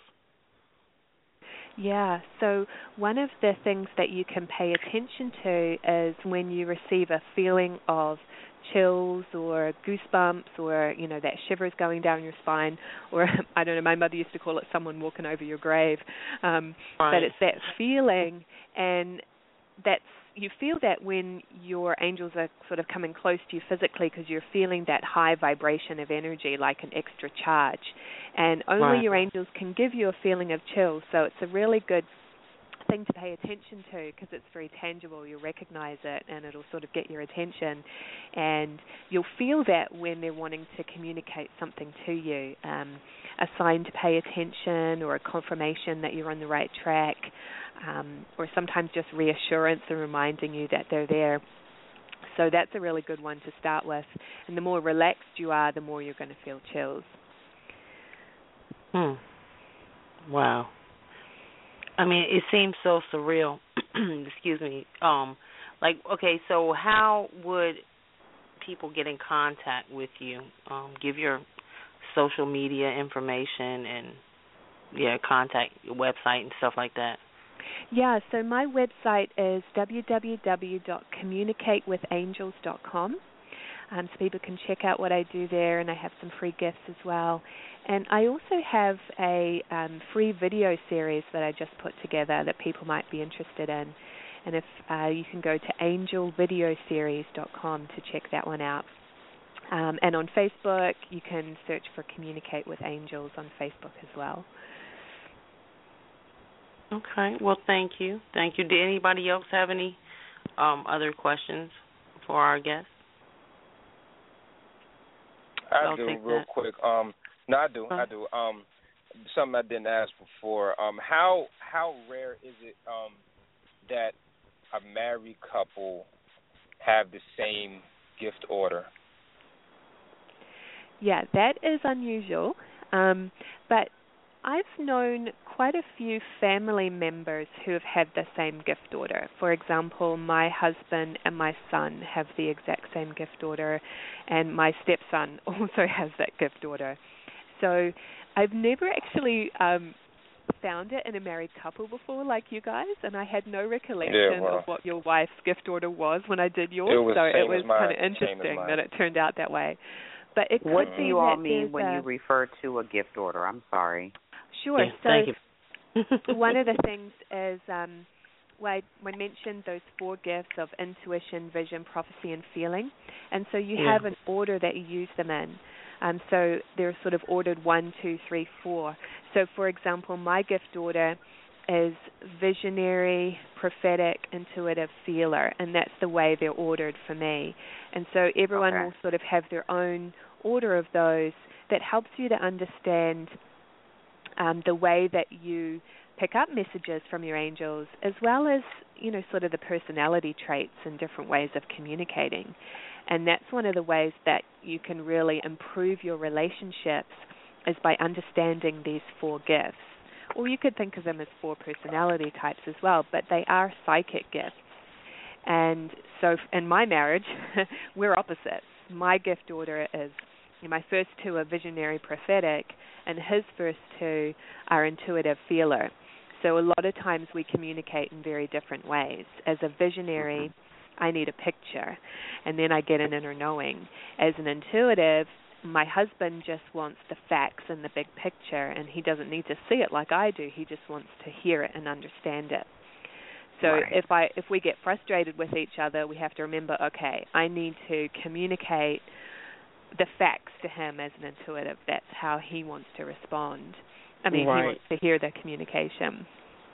[SPEAKER 10] Yeah, so one of the things that you can pay attention to is when you receive a feeling of chills or goosebumps or, you know, that shivers going down your spine, or, I don't know, my mother used to call it someone walking over your grave. Um,
[SPEAKER 7] right.
[SPEAKER 10] But it's that feeling, and that's you feel that when your angels are sort of coming close to you physically because you're feeling that high vibration of energy, like an extra charge. And only
[SPEAKER 7] right.
[SPEAKER 10] your angels can give you a feeling of chills. So it's a really good thing to pay attention to because it's very tangible. You'll recognize it and it'll sort of get your attention. And you'll feel that when they're wanting to communicate something to you, um, a sign to pay attention or a confirmation that you're on the right track. Um, or sometimes just reassurance and reminding you that they're there. So that's a really good one to start with. And the more relaxed you are, the more you're going to feel chills.
[SPEAKER 7] Hmm. Wow. I mean, it seems so surreal. Excuse me. Um, like, okay, so how would people get in contact with you? Um, give your social media information and, yeah, contact your website and stuff like that.
[SPEAKER 10] Yeah, so my website is w w w dot communicate with angels dot com. Um, so people can check out what I do there, and I have some free gifts as well. And I also have a um, free video series that I just put together that people might be interested in. And if uh, you can go to angel video series dot com to check that one out. Um, and on Facebook, you can search for Communicate with Angels on Facebook as well.
[SPEAKER 7] Okay. Well, thank you. Thank you. Did anybody else have any um, other questions for our guests?
[SPEAKER 8] I
[SPEAKER 7] I'll
[SPEAKER 8] do,
[SPEAKER 7] take
[SPEAKER 8] real
[SPEAKER 7] that.
[SPEAKER 8] quick. Um, no, I do.
[SPEAKER 7] Huh?
[SPEAKER 8] I do. Um, something I didn't ask before. Um, how how rare is it um, that a married couple have the same gift order?
[SPEAKER 10] Yeah, that is unusual. Um, but I've known quite a few family members who have had the same gift order. For example, my husband and my son have the exact same gift order, and my stepson also has that gift order. So I've never actually um, found it in a married couple before like you guys, and I had no recollection
[SPEAKER 8] yeah, well,
[SPEAKER 10] of what your wife's gift order was when I did yours.
[SPEAKER 8] It was
[SPEAKER 10] so it was
[SPEAKER 8] kind
[SPEAKER 10] of interesting that it turned out that way. But it
[SPEAKER 6] what
[SPEAKER 10] could
[SPEAKER 6] do
[SPEAKER 10] be
[SPEAKER 6] you all
[SPEAKER 10] that
[SPEAKER 6] mean when
[SPEAKER 10] a,
[SPEAKER 6] you refer to a gift order? I'm sorry.
[SPEAKER 10] Sure.
[SPEAKER 7] Yeah,
[SPEAKER 10] so
[SPEAKER 7] thank you.
[SPEAKER 10] one of the things is, um, well, I, I mentioned those four gifts of intuition, vision, prophecy, and feeling. And so you
[SPEAKER 7] Yeah.
[SPEAKER 10] have an order that you use them in. Um, so they're sort of ordered one, two, three, four. So, for example, my gift order is visionary, prophetic, intuitive, feeler, and that's the way they're ordered for me. And so everyone
[SPEAKER 6] Okay.
[SPEAKER 10] will sort of have their own order of those that helps you to understand um, the way that you pick up messages from your angels, as well as, you know, sort of the personality traits and different ways of communicating. And that's one of the ways that you can really improve your relationships is by understanding these four gifts. Or you could think of them as four personality types as well, but they are psychic gifts. And so in my marriage, we're opposites. My gift order is, my first two are visionary prophetic, and his first two are intuitive feeler. So a lot of times we communicate in very different ways. As a visionary, I need a picture, and then I get an inner knowing. As an intuitive, my husband just wants the facts and the big picture, and he doesn't need to see it like I do. He just wants to hear it and understand it. So
[SPEAKER 6] Right.
[SPEAKER 10] if I if we get frustrated with each other, we have to remember, okay, I need to communicate the facts to him as an intuitive. That's how he wants to respond. I mean,
[SPEAKER 7] Right.
[SPEAKER 10] he wants to hear the communication.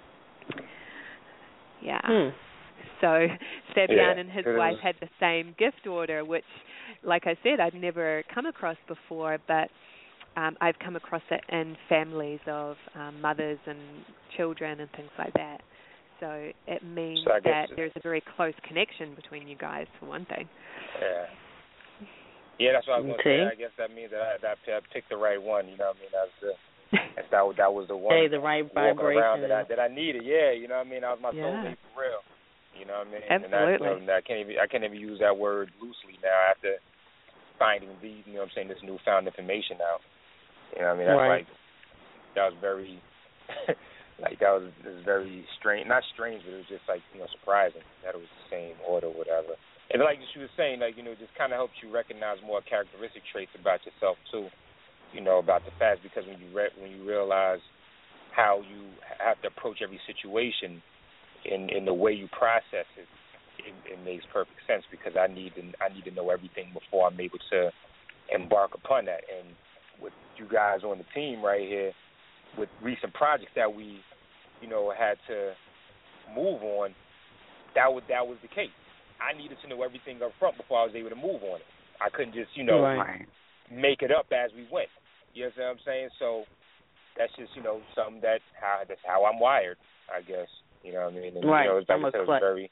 [SPEAKER 10] Yeah.
[SPEAKER 7] Hmm.
[SPEAKER 10] So Fabian
[SPEAKER 8] Yeah,
[SPEAKER 10] and his
[SPEAKER 8] it
[SPEAKER 10] wife
[SPEAKER 8] is.
[SPEAKER 10] had the same gift order, which, like I said, I'd never come across before, but um, I've come across it in families of um, mothers and children and things like that. So it means
[SPEAKER 8] So I guess
[SPEAKER 10] that
[SPEAKER 8] it-
[SPEAKER 10] there's a very close connection between you guys, for one thing.
[SPEAKER 8] Yeah. Yeah, that's what I was going to say.
[SPEAKER 7] Okay.
[SPEAKER 8] I guess that means that I, that I picked the right one. You know what I mean? That's the that's, that that was the one.
[SPEAKER 7] Hey, the right
[SPEAKER 8] walking around
[SPEAKER 7] vibration.
[SPEAKER 8] that I that I needed. Yeah, you know what I mean? That was my
[SPEAKER 10] Yeah.
[SPEAKER 8] soulmate for real. You know what I mean?
[SPEAKER 10] Absolutely.
[SPEAKER 8] And I, you know, I can't even I can't even use that word loosely now after finding the you know what I'm saying this newfound information out. You know what I mean? That's
[SPEAKER 7] Right.
[SPEAKER 8] like that was very like that was, it was very strange. Not strange, but it was just like you know surprising that it was the same order, or whatever. And like she was saying, like you know, it just kind of helps you recognize more characteristic traits about yourself too. You know about the facts, because when you re- when you realize how you have to approach every situation in in the way you process it, it, it makes perfect sense, because I need to I need to know everything before I'm able to embark upon that. And with you guys on the team right here, with recent projects that we, you know, had to move on, that was that was the case. I needed to know everything up front before I was able to move on it. I couldn't just, you know,
[SPEAKER 6] Right.
[SPEAKER 8] make it up as we went. You know what I'm saying? So that's just, you know, something that how that's how I'm wired, I guess. You know what I mean? And,
[SPEAKER 7] Right.
[SPEAKER 8] You know, it's like
[SPEAKER 7] I'm
[SPEAKER 8] I
[SPEAKER 7] a
[SPEAKER 8] said,
[SPEAKER 7] clutch.
[SPEAKER 8] it's very,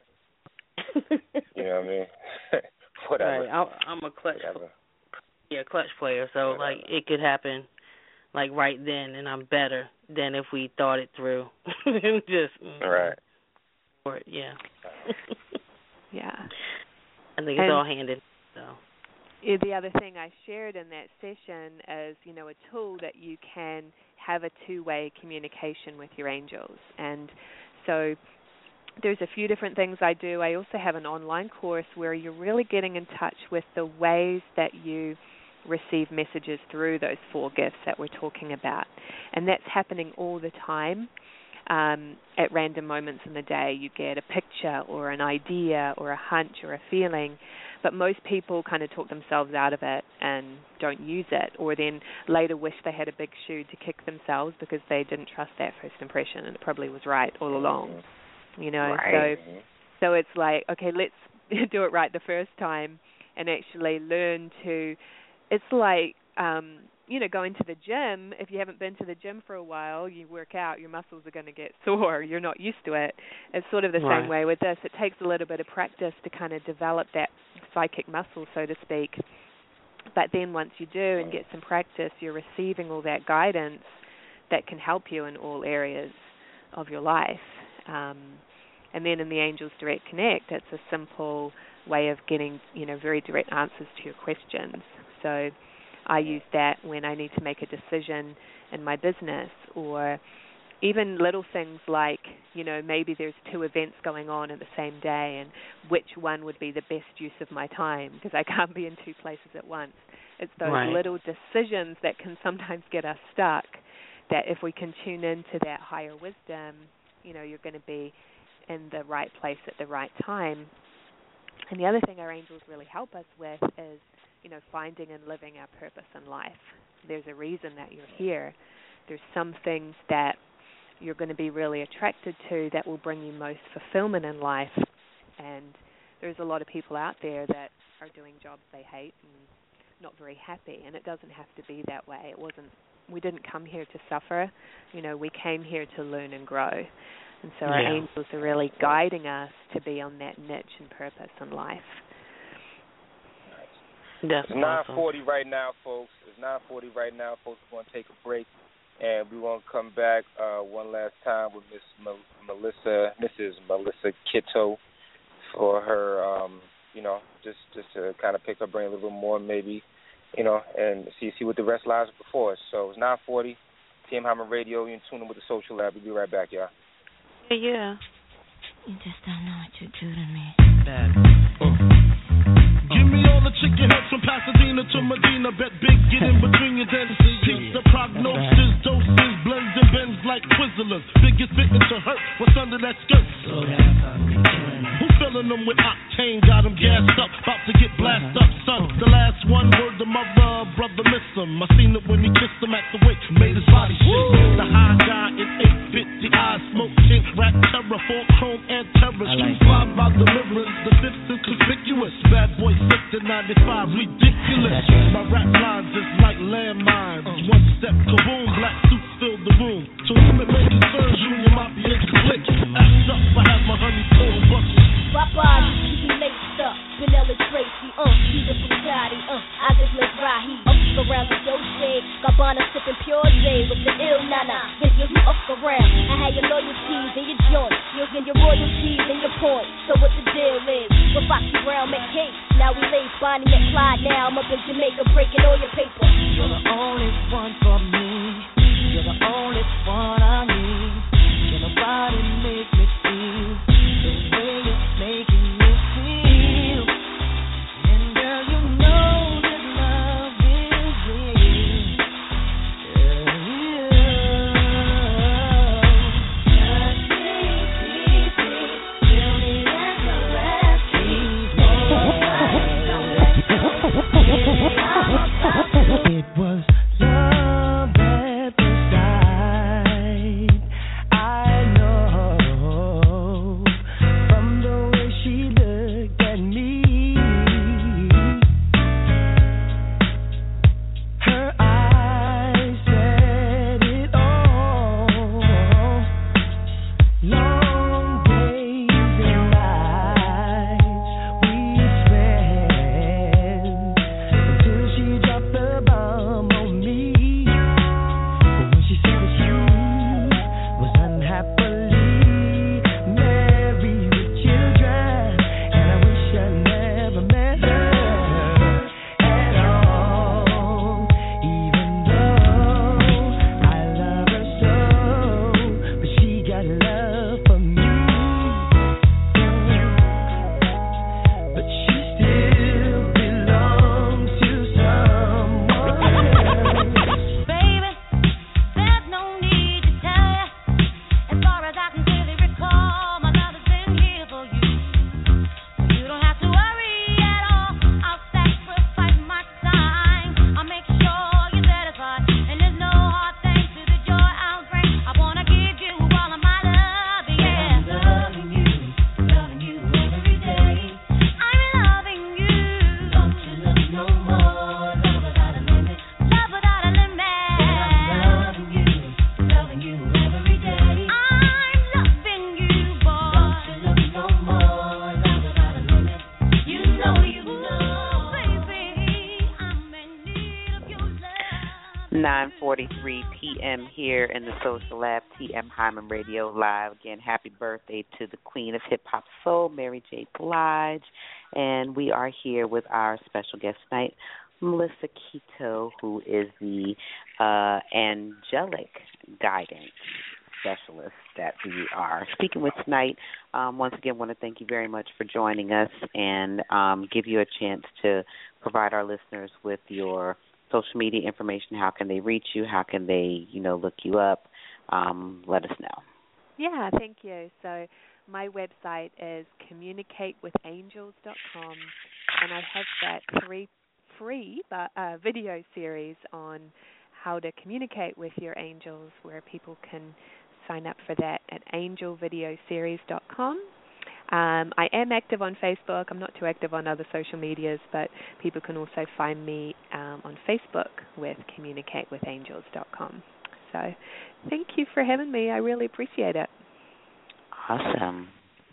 [SPEAKER 8] you know what I mean? Whatever.
[SPEAKER 7] Right. I'm, I'm a clutch.
[SPEAKER 8] Whatever.
[SPEAKER 7] Yeah, clutch player. So
[SPEAKER 8] Whatever.
[SPEAKER 7] like it could happen, like right then, and I'm better than if we thought it through. Just mm,
[SPEAKER 8] Right.
[SPEAKER 7] or- yeah.
[SPEAKER 10] Yeah.
[SPEAKER 7] I think it's
[SPEAKER 10] And-
[SPEAKER 7] all handed. So.
[SPEAKER 10] Yeah, the other thing I shared in that session is, you know, a tool that you can have a two-way communication with your angels. And so there's a few different things I do. I also have an online course where you're really getting in touch with the ways that you receive messages through those four gifts that we're talking about. And that's happening all the time. Um, at random moments in the day, you get a picture or an idea or a hunch or a feeling, but most people kind of talk themselves out of it and don't use it, or then later wish they had a big shoe to kick themselves because they didn't trust that first impression, and it probably was right all along. You know,
[SPEAKER 6] Right.
[SPEAKER 10] so so it's like, okay, let's do it right the first time and actually learn to. It's like um, you know, going to the gym. If you haven't been to the gym for a while, you work out, your muscles are going to get sore. You're not used to it. It's sort of the
[SPEAKER 7] Right.
[SPEAKER 10] same way with this. It takes a little bit of practice to kind of develop that psychic muscle, so to speak. But then once you do and get some practice, you're receiving all that guidance that can help you in all areas of your life. Um, and then in the Angels Direct Connect, it's a simple way of getting, you know, very direct answers to your questions. So I use that when I need to make a decision in my business, or even little things like, you know, maybe there's two events going on at the same day, and which one would be the best use of my time, because I can't be in two places at once. It's those
[SPEAKER 7] Right.
[SPEAKER 10] little decisions that can sometimes get us stuck, that if we can tune into that higher wisdom, you know, you're going to be in the right place at the right time. And the other thing our angels really help us with is, you know, finding and living our purpose in life. There's a reason that you're here. There's some things that you're going to be really attracted to that will bring you most fulfillment in life. And there's a lot of people out there that are doing jobs they hate and not very happy, and it doesn't have to be that way. It wasn't. We didn't come here to suffer. You know, we came here to learn and grow. And so our
[SPEAKER 7] Yeah.
[SPEAKER 10] angels are really guiding us to be on that niche and purpose in life.
[SPEAKER 7] That's
[SPEAKER 8] It's nine
[SPEAKER 7] awesome.
[SPEAKER 8] forty right now, folks. It's nine forty right now, folks. We're going to take a break, and we want to come back uh, one last time with Miss M- Melissa, Missus Melissa Kitto, for her, um, you know, just just to kind of pick her brain a little bit more, maybe, you know, and see see what the rest lies before us. So it's nine forty, T M Hyman Radio. You're in tune in with the Social Lab. We'll be right back, y'all.
[SPEAKER 7] Yeah, yeah.
[SPEAKER 13] You just don't know what you do to me.
[SPEAKER 14] Give me all the chicken heads from Pasadena to Medina. Bet big, get in between your dents. Peep the prognosis, doses, blends and bends like Twizzlers. Biggest fitting to hurt, what's under that skirt? Who filling them with octane? Got them gassed up, about to get blasted up, son. The last one, word the mother, brother miss him. I seen it when he kissed him at the wake, made his body shake. The high guy in eight fifty eyes, smoke king, rap terror, four chrome and terror. Street five by the mirrors, the fifth is conspicuous. Bad boy six to ninety-five, ridiculous. My rap lines is like landmines. One step, kaboom, black suits fill the room. To whom it may concern, Junior Mafia click. Act up, I have my honey cold bucket.
[SPEAKER 15] My body, he laced up, Vanilla Tracy, uh, he's a Bugatti, uh, I just live right, he up around the Dolce, Gabbana sipping pure J with the ill nana, then you up around, I had your loyalties and your joints, you'll get your royalties and your points, so what the deal is, with Foxy Brown McCase, now we lace Bonnie and Clyde, now I'm up in Jamaica breaking all your paper.
[SPEAKER 12] You're the only one for me, you're the only one I need, can nobody make me feel the way you're making me feel. And girl, you know that love is real. Touch me, please, please, feel me and caress me. It was love at first sight. I know from the way she looked at me. Her eyes said it all. Long days and nights we spent until she dropped the bomb on me. But when she said that she was unhappily married with children, and I wish I never met her at all. Even though I love her so, but she got love for me. But she still belongs to someone else.
[SPEAKER 13] Baby, there's no need to tell ya. As far as I can clearly recall, my love has been here for you. You don't have to worry at all. I'll sacrifice my time. I'll make sure you're satisfied. And there's no hard thing to the joy I'll bring. I wanna give you all of my love, yeah. I'm loving you, loving you every day. I'm loving you. Don't you look no more. Love without a limit. Love without a limit. I'm loving you, loving you every day. I'm loving you, boy. Don't you look no more. Love without a limit. You know you know, baby. I'm in need of your love.
[SPEAKER 6] nine forty-three p.m. here in the Social Lab, T M Hyman Radio Live. Again, happy birthday to the Queen of Hip Hop Soul, Mary J. Blige. And we are here with our special guest tonight, Melissa Quito, who is the uh, angelic guidance specialist that we are speaking with tonight. Um, once again, want to thank you very much for joining us and um, give you a chance to provide our listeners with your social media information. How can they reach you? How can they, you know, look you up? Um, let us know.
[SPEAKER 10] Yeah, thank you. So my website is communicate with angels dot com, and I have that three free uh, video series on how to communicate with your angels, where people can sign up for that at angel video series dot com. Um, I am active on Facebook. I'm not too active on other social medias, but people can also find me um, on Facebook with communicate with angels dot com. So thank you for having me. I really appreciate it.
[SPEAKER 6] Awesome.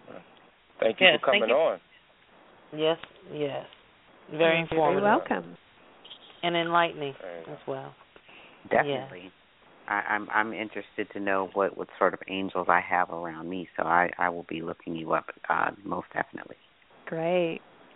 [SPEAKER 8] Thank you
[SPEAKER 7] Yes,
[SPEAKER 8] for coming
[SPEAKER 7] thank you.
[SPEAKER 8] on.
[SPEAKER 7] Yes, yes. Very
[SPEAKER 10] You're
[SPEAKER 7] informative.
[SPEAKER 10] very welcome.
[SPEAKER 7] And enlightening as well.
[SPEAKER 6] Definitely. I, I'm I'm interested to know what, what sort of angels I have around me, so I, I will be looking you up uh, most definitely.
[SPEAKER 10] Great.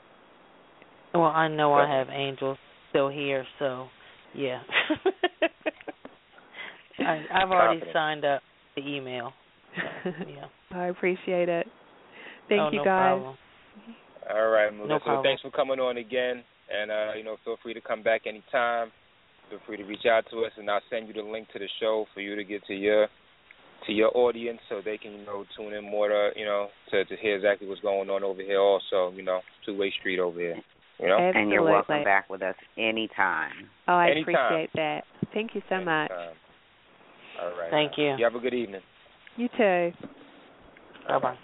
[SPEAKER 7] Well, I know I have angels still here, so yeah. I, I've already
[SPEAKER 8] Confident.
[SPEAKER 7] signed up the email. Yeah.
[SPEAKER 10] I appreciate it. Thank
[SPEAKER 7] oh,
[SPEAKER 10] you,
[SPEAKER 7] no
[SPEAKER 10] guys.
[SPEAKER 7] Problem.
[SPEAKER 8] All right, Melissa.
[SPEAKER 7] No problem.
[SPEAKER 8] Thanks for coming on again, and uh, you know, feel free to come back anytime. Feel free to reach out to us, and I'll send you the link to the show for you to get to your to your audience, so they can, you know, tune in more to, you know, to, to hear exactly what's going on over here. Also, you know, two-way street over here. You know,
[SPEAKER 10] Absolutely.
[SPEAKER 6] And you're welcome back with us anytime.
[SPEAKER 10] Oh, I
[SPEAKER 8] Anytime.
[SPEAKER 10] appreciate that. Thank you so
[SPEAKER 8] anytime.
[SPEAKER 10] much.
[SPEAKER 8] All right.
[SPEAKER 7] Thank you.
[SPEAKER 8] You have a good evening.
[SPEAKER 10] You too.
[SPEAKER 7] Bye bye.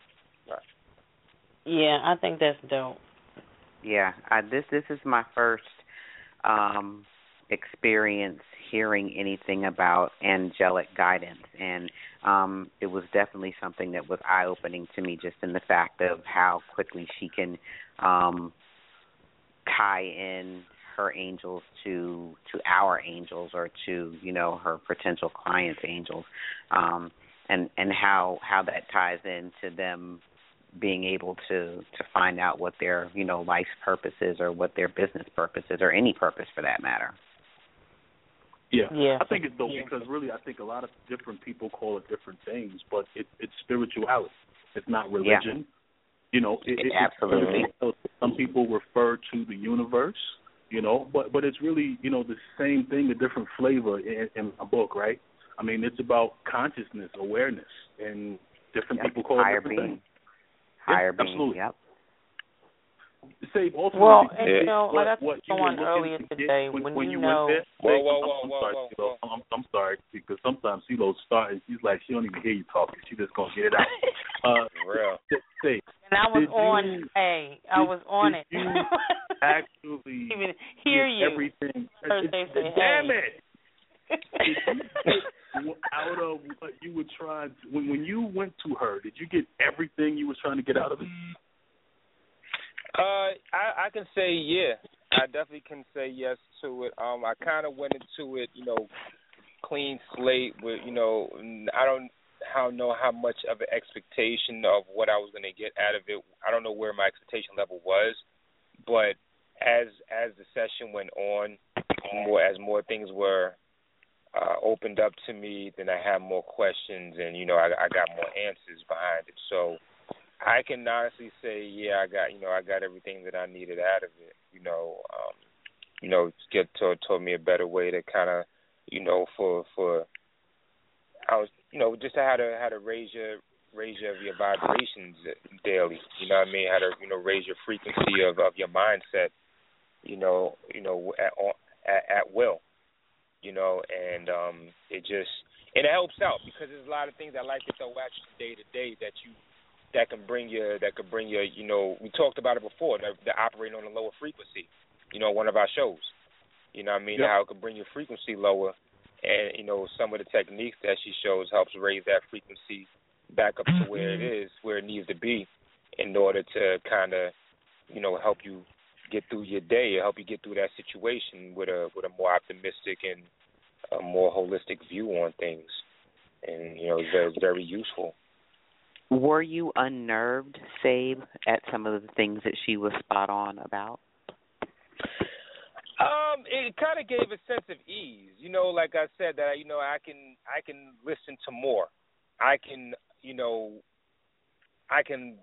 [SPEAKER 7] Yeah, I think that's dope.
[SPEAKER 6] Yeah, I, this this is my first um, experience hearing anything about angelic guidance, and um, it was definitely something that was eye-opening to me, just in the fact of how quickly she can um, tie in her angels to to our angels, or to, you know, her potential clients' angels, um, and and how how that ties into them being able to to find out what their, you know, life's purpose is, or what their business purpose is, or any purpose for that matter.
[SPEAKER 5] Yeah.
[SPEAKER 7] Yeah.
[SPEAKER 5] I think it's dope
[SPEAKER 7] Yeah.
[SPEAKER 5] because really I think a lot of different people call it different things, but it, it's spirituality. It's not religion. Yeah. You know, it,
[SPEAKER 6] it,
[SPEAKER 5] it,
[SPEAKER 6] absolutely.
[SPEAKER 5] It's, some people refer to the universe, you know, but but it's really, you know, the same thing, a different flavor in, in a book, right? I mean, it's about consciousness, awareness, and different
[SPEAKER 6] Yep.
[SPEAKER 5] people call
[SPEAKER 6] Higher
[SPEAKER 5] it different
[SPEAKER 6] being.
[SPEAKER 5] things.
[SPEAKER 6] Higher
[SPEAKER 5] yeah,
[SPEAKER 6] being.
[SPEAKER 5] absolutely.
[SPEAKER 6] Yep.
[SPEAKER 5] Say ultimately,
[SPEAKER 7] Well, and
[SPEAKER 5] it-
[SPEAKER 7] you know,
[SPEAKER 5] what,
[SPEAKER 7] like I
[SPEAKER 5] what
[SPEAKER 7] told
[SPEAKER 5] you were
[SPEAKER 7] someone
[SPEAKER 5] looking
[SPEAKER 7] earlier
[SPEAKER 5] to get
[SPEAKER 7] today,
[SPEAKER 5] when,
[SPEAKER 7] when
[SPEAKER 5] when
[SPEAKER 7] you
[SPEAKER 5] you
[SPEAKER 7] know,
[SPEAKER 5] went there.
[SPEAKER 8] Whoa,
[SPEAKER 5] wait,
[SPEAKER 8] whoa,
[SPEAKER 5] I'm,
[SPEAKER 8] whoa,
[SPEAKER 5] I'm
[SPEAKER 8] whoa,
[SPEAKER 5] sorry,
[SPEAKER 8] whoa,
[SPEAKER 5] CeeLo.
[SPEAKER 8] whoa.
[SPEAKER 5] I'm, I'm sorry because sometimes CeeLo starting, she's like she don't even hear you talking. She just gonna get it out. Uh,
[SPEAKER 8] Real.
[SPEAKER 5] say,
[SPEAKER 7] and I was
[SPEAKER 5] did
[SPEAKER 7] on.
[SPEAKER 5] you,
[SPEAKER 7] hey, I
[SPEAKER 5] did,
[SPEAKER 7] was on
[SPEAKER 5] did
[SPEAKER 7] it.
[SPEAKER 5] You actually
[SPEAKER 7] even hear
[SPEAKER 5] get
[SPEAKER 7] you.
[SPEAKER 5] everything.
[SPEAKER 7] Thursday say,
[SPEAKER 5] Damn
[SPEAKER 7] hey.
[SPEAKER 5] it! Did you get out of what you were trying to, when when you went to her? Did you get everything you were trying to get out of it?
[SPEAKER 8] Uh, I, I can say yeah. I definitely can say yes to it. Um, I kind of went into it, you know, clean slate with, you know, I don't how know how much of an expectation of what I was going to get out of it. I don't know where my expectation level was, but as as the session went on, more as more things were uh, opened up to me, then I had more questions, and you know, I, I got more answers behind it. So I can honestly say, yeah, I got, you know, I got everything that I needed out of it. You know, um, you know, get to, told me a better way to kind of, you know, for for I was, you know, just how to how to raise your raise your, your vibrations daily. You know what I mean? How to, you know, raise your frequency of, of your mindset. You know, you know, at at, at will. You know, and um, it just and it helps out because there's a lot of things I like to throw at you day to day that you. That can bring you. That could bring you. You know, we talked about it before. They're, they're operating on a lower frequency. You know, one of our shows. You know what I mean?
[SPEAKER 5] Yep.
[SPEAKER 8] How it can bring your frequency lower, and you know, some of the techniques that she shows helps raise that frequency back up to where it is, where it needs to be, in order to kind of, you know, help you get through your day, or help you get through that situation with a with a more optimistic and a more holistic view on things. And you know, it's very, it's very useful.
[SPEAKER 6] Were you unnerved, Sabe, at some of the things that she was spot on about?
[SPEAKER 8] Um, it kind of gave a sense of ease. You know, like I said, that you know, I can I can listen to more. I can, you know, I can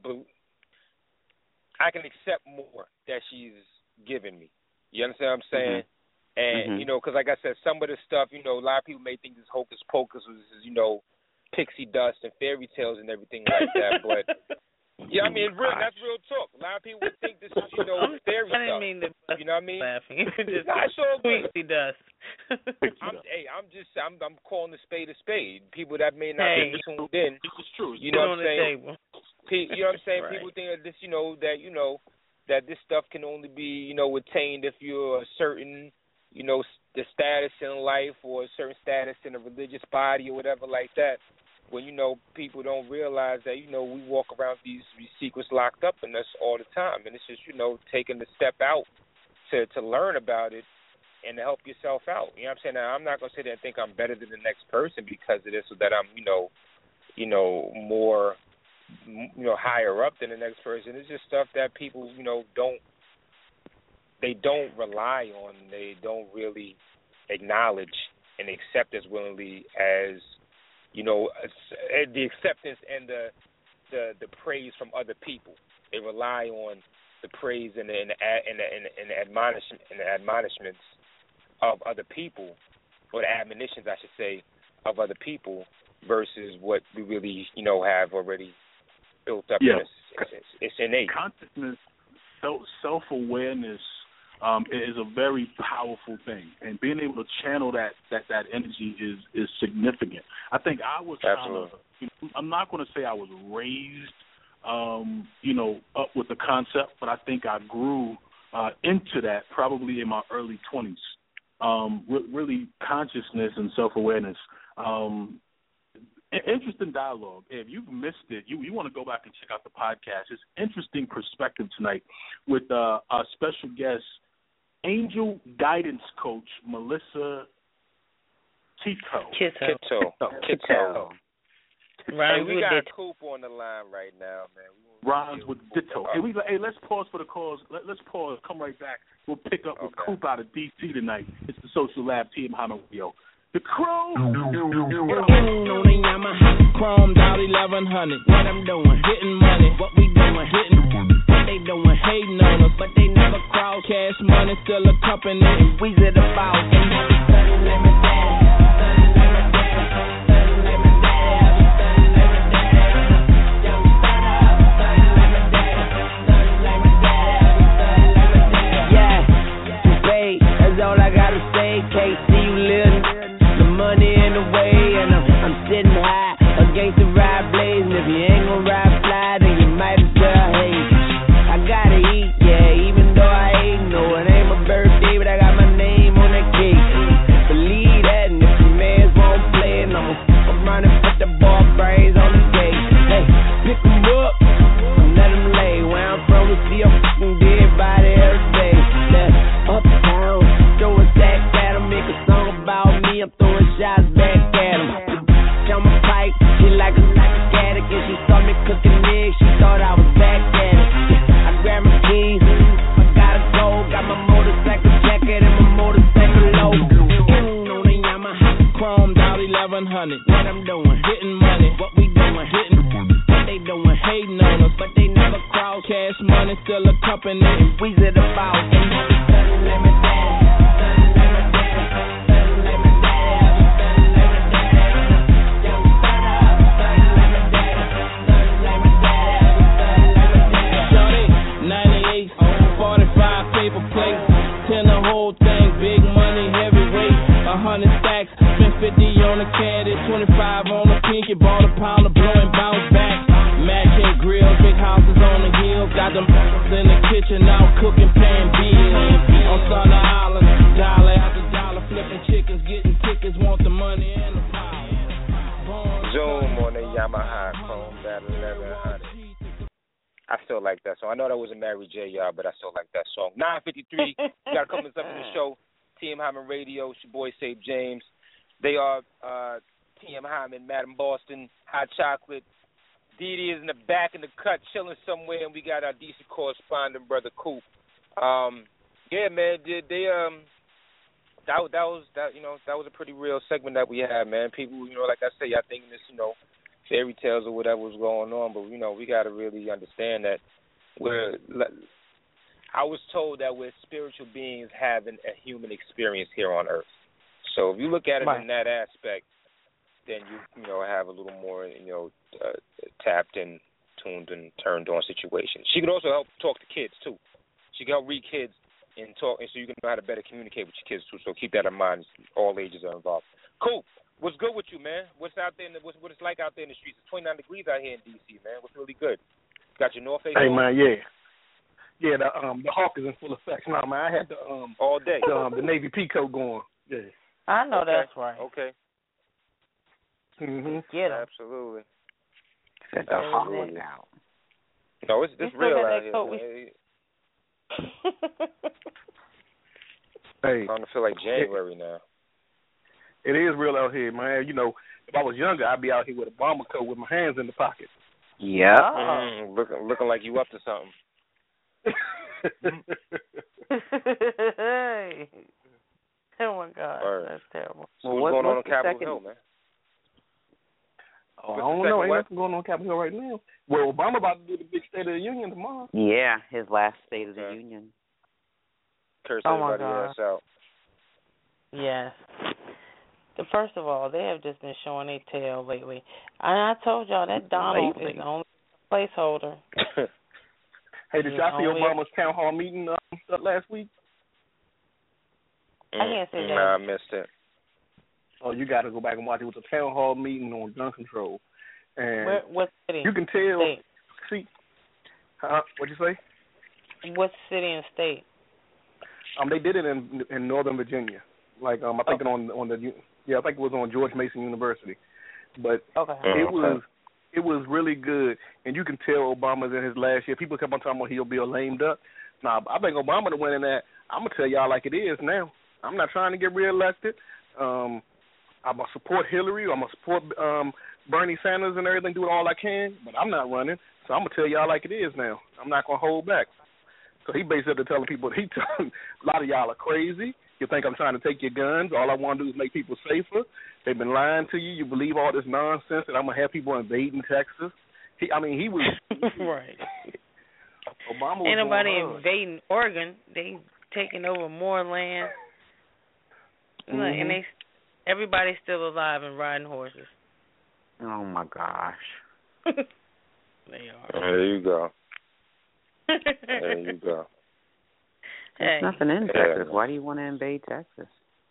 [SPEAKER 8] I can accept more that she's giving me. You understand what I'm saying? Mm-hmm. And
[SPEAKER 6] mm-hmm.
[SPEAKER 8] you know, because like I said, some of the stuff, you know, a lot of people may think this hocus pocus was, you know, pixie dust and fairy tales and everything like that, but yeah, I mean, real, that's real talk. A lot of people would think this is, you know, fairy
[SPEAKER 7] I didn't
[SPEAKER 8] stuff.
[SPEAKER 7] mean to.
[SPEAKER 8] You know what I mean?
[SPEAKER 7] Laughing. Just
[SPEAKER 8] I sure
[SPEAKER 7] pixie dust.
[SPEAKER 8] I'm, hey, I'm just, I'm, I'm calling a spade a spade. People that may not
[SPEAKER 7] hey,
[SPEAKER 8] be tuned in,
[SPEAKER 5] this is true.
[SPEAKER 8] You know what I'm saying?
[SPEAKER 7] Pe-
[SPEAKER 8] you know what I'm saying?
[SPEAKER 7] right.
[SPEAKER 8] People think that this, you know, that you know, that this stuff can only be, you know, attained if you're a certain, you know, the status in life or a certain status in a religious body or whatever like that. When, you know, people don't realize that, you know, we walk around these, these secrets locked up in us all the time. And it's just, you know, taking the step out to, to learn about it and to help yourself out. You know what I'm saying? Now, I'm not going to sit there and think I'm better than the next person because of this or that I'm, you know, you know, more, you know, higher up than the next person. It's just stuff that people, you know, don't, they don't rely on. They don't really acknowledge and accept as willingly as, you know, the acceptance and the the the praise from other people. They rely on the praise and the and the, and the, and the, and the admonishment and the admonishments of other people, or the admonitions, I should say, of other people, versus what we really, you know, have already built up.
[SPEAKER 5] Yeah.
[SPEAKER 8] In us. It's, it's, it's innate.
[SPEAKER 5] Consciousness, self awareness um, is a very powerful thing, and being able to channel that that, that energy is is significant. I think I was
[SPEAKER 8] Absolutely.
[SPEAKER 5] Kind of, you know, I'm not going to say I was raised, um, you know, up with the concept, but I think I grew uh, into that probably in my early twenties. Um, re- really, consciousness and self awareness. Um, Interesting dialogue. If you've missed it, you, you want to go back and check out the podcast. It's interesting perspective tonight with uh, our special guest, Angel Guidance Coach Melissa Kitto.
[SPEAKER 7] Kitto.
[SPEAKER 8] Kitto. Kitto.
[SPEAKER 7] Rhymes
[SPEAKER 8] Hey, we
[SPEAKER 7] with
[SPEAKER 8] got
[SPEAKER 7] Ditto.
[SPEAKER 8] Coop on the line right now, man.
[SPEAKER 5] Rhymes with Ditto. Hey, we, hey, let's pause for the calls. Let, let's pause. Come right back. We'll pick up with
[SPEAKER 8] Okay.
[SPEAKER 5] Coop out of D C tonight. It's the Social Lab Team Hana Radio. The crew.
[SPEAKER 12] On a Yamaha Chrome Dot eleven hundred. What I'm doing, getting money. What we doing, hitting. What they doing, hating on us, but they never cross. Cash money still a company, and we's it about. And now we studying like my daddy. Yeah, babe, that's all I gotta say. Can't see you little. Money in the way, and I'm, I'm sitting high against the ride blazing. If you ain't gonna ride fly, then you might as well hate. I gotta eat, yeah, even though I ain't. No, it ain't my birthday, but I got my name on that cake. Believe that, and if the mans won't play, and I'm, I'm running, put the ball brains on the gate. Hey, pick 'em up, and let 'em lay. Where I'm from, we see a fucking dead body every day. That uptown, throw a sack at 'em, make a song about me. I'm throwing shots back at him. Tell my pipe, she like a static. And she saw me cooking eggs, she thought I was back at it. I grabbed my keys, I gotta go. Got my motorcycle jacket and my motorcycle low. Mm, on a Yamaha Chrome Dot eleven hundred. What I'm doing, getting money. What we doing, hitting. What they doing, hating on us, but they never cross. Cash money still a company, and we's it about. And now we studying like my daddy. Paper plates, ten the whole thing, big money, heavyweight, a hundred stacks, spent fifty on the caddy, twenty-five on the pinky, bought a pound of blow and bounce back. Matching grills, big houses on the hill, got them in the kitchen now cooking, paying bills. On Thunder Island, dollar after dollar, flipping chickens, getting tickets, want the money and the power.
[SPEAKER 8] Zoom on the Yamaha Chrome Dot eleven hundred. I still like that song. I know that wasn't Mary J, y'all, but I still like that song. nine fifty-three, you got to come up in the show. T M Hyman Radio, it's your boy, Save James. They are uh, T M Hyman, Madam Boston, Hot Chocolate. Dee Dee is in the back in the cut, chilling somewhere, and we got our D C correspondent, Brother Coop. Um, yeah, man, they, they um, that that was that you know that was a pretty real segment that we had, man. People, you know, like I say, I think this, you know, fairy tales or whatever was going on, but you know we got to really understand that we're. I was told that we're spiritual beings having a human experience here on Earth. So if you look at it
[SPEAKER 16] right.
[SPEAKER 8] in that aspect, then you you know have a little more you know uh, tapped and tuned and turned on situations. She could also help talk to kids too. She can help read kids and talk, and so you can know how to better communicate with your kids too. So keep that in mind. All ages are involved. Cool. What's good with you, man? What's out there? In the, what's what it's like out there in the streets? It's twenty-nine degrees out here in D C, man. What's really good? Got your North Face
[SPEAKER 16] Hey,
[SPEAKER 8] on?
[SPEAKER 16] man, yeah. Yeah, the um the hawk is in full effect now, man. I had the um
[SPEAKER 8] all day
[SPEAKER 16] the, um, the Navy Peacoat going. Yeah.
[SPEAKER 7] I know
[SPEAKER 8] okay.
[SPEAKER 7] that's right.
[SPEAKER 8] Okay.
[SPEAKER 16] Mhm.
[SPEAKER 7] Get 'em.
[SPEAKER 8] Absolutely.
[SPEAKER 6] Set the hawk out.
[SPEAKER 8] No, it's it's real out here.
[SPEAKER 7] Coat
[SPEAKER 8] Man.
[SPEAKER 7] we-
[SPEAKER 16] Hey,
[SPEAKER 8] I'm starting to feel like January now.
[SPEAKER 16] It is real out here, man. You know, if I was younger, I'd be out here with a bomber coat with my hands in the pocket.
[SPEAKER 6] Yeah.
[SPEAKER 8] Mm, looking looking like you up to something.
[SPEAKER 7] Hey. Oh my God,
[SPEAKER 8] Right.
[SPEAKER 7] that's terrible.
[SPEAKER 8] So
[SPEAKER 7] Well,
[SPEAKER 8] what's
[SPEAKER 7] what,
[SPEAKER 8] going on on
[SPEAKER 7] what's the
[SPEAKER 8] Capitol
[SPEAKER 7] second,
[SPEAKER 8] Hill, man?
[SPEAKER 16] Oh, I
[SPEAKER 8] What's
[SPEAKER 16] don't
[SPEAKER 8] the
[SPEAKER 16] know.
[SPEAKER 8] second
[SPEAKER 16] Ain't
[SPEAKER 8] what?
[SPEAKER 16] nothing going on Capitol Hill right now. Well, Obama about to do the big State of the Union tomorrow.
[SPEAKER 6] Yeah, his last State of the
[SPEAKER 8] Okay.
[SPEAKER 6] Union.
[SPEAKER 8] Curse
[SPEAKER 7] Oh, my
[SPEAKER 8] everybody
[SPEAKER 7] God.
[SPEAKER 8] else out.
[SPEAKER 7] Yes. The, first of all, they have just been showing their tail lately. And I told y'all that Donald
[SPEAKER 16] Lately.
[SPEAKER 7] is only a placeholder.
[SPEAKER 16] Hey, did
[SPEAKER 7] He's
[SPEAKER 16] y'all see
[SPEAKER 7] only-
[SPEAKER 16] Obama's town hall meeting um, stuff last week?
[SPEAKER 7] I can't say
[SPEAKER 8] Mm,
[SPEAKER 7] that.
[SPEAKER 8] Nah, I missed it.
[SPEAKER 16] Oh, you got to go back and watch it. It was a town hall meeting on gun control, and
[SPEAKER 7] Where, what city?
[SPEAKER 16] you can tell.
[SPEAKER 7] State.
[SPEAKER 16] See, huh? What'd you say?
[SPEAKER 7] What city and state?
[SPEAKER 16] Um, they did it in in Northern Virginia. Like um, I think
[SPEAKER 7] Oh.
[SPEAKER 16] on on the yeah, I think it was on George Mason University. But
[SPEAKER 7] Okay.
[SPEAKER 16] it
[SPEAKER 8] okay.
[SPEAKER 16] was it was really good, and you can tell Obama's in his last year. People kept on talking about he'll be a lame duck. Nah, I think Obama to win in that. I'm gonna tell y'all like it is now. I'm not trying to get reelected. Um, I'm gonna support Hillary. I'm gonna support um, Bernie Sanders and everything, doing all I can. But I'm not running, so I'm gonna tell y'all like it is now. I'm not gonna hold back. So he basically telling people he telling a lot of y'all are crazy. You think I'm trying to take your guns? All I want to do is make people safer. They've been lying to you. You believe all this nonsense that I'm gonna have people invading Texas. He, I mean, he was
[SPEAKER 7] Right.
[SPEAKER 16] Obama was
[SPEAKER 7] Ain't nobody
[SPEAKER 16] going hard.
[SPEAKER 7] invading Oregon. They taking over more land. Look,
[SPEAKER 16] Mhm.
[SPEAKER 7] and they, everybody's still alive and riding horses.
[SPEAKER 6] Oh my gosh.
[SPEAKER 7] They are.
[SPEAKER 8] There you go. There you go.
[SPEAKER 7] Hey,
[SPEAKER 6] There's nothing in
[SPEAKER 8] Yeah,
[SPEAKER 6] Texas.
[SPEAKER 8] man.
[SPEAKER 6] Why do you want to invade Texas?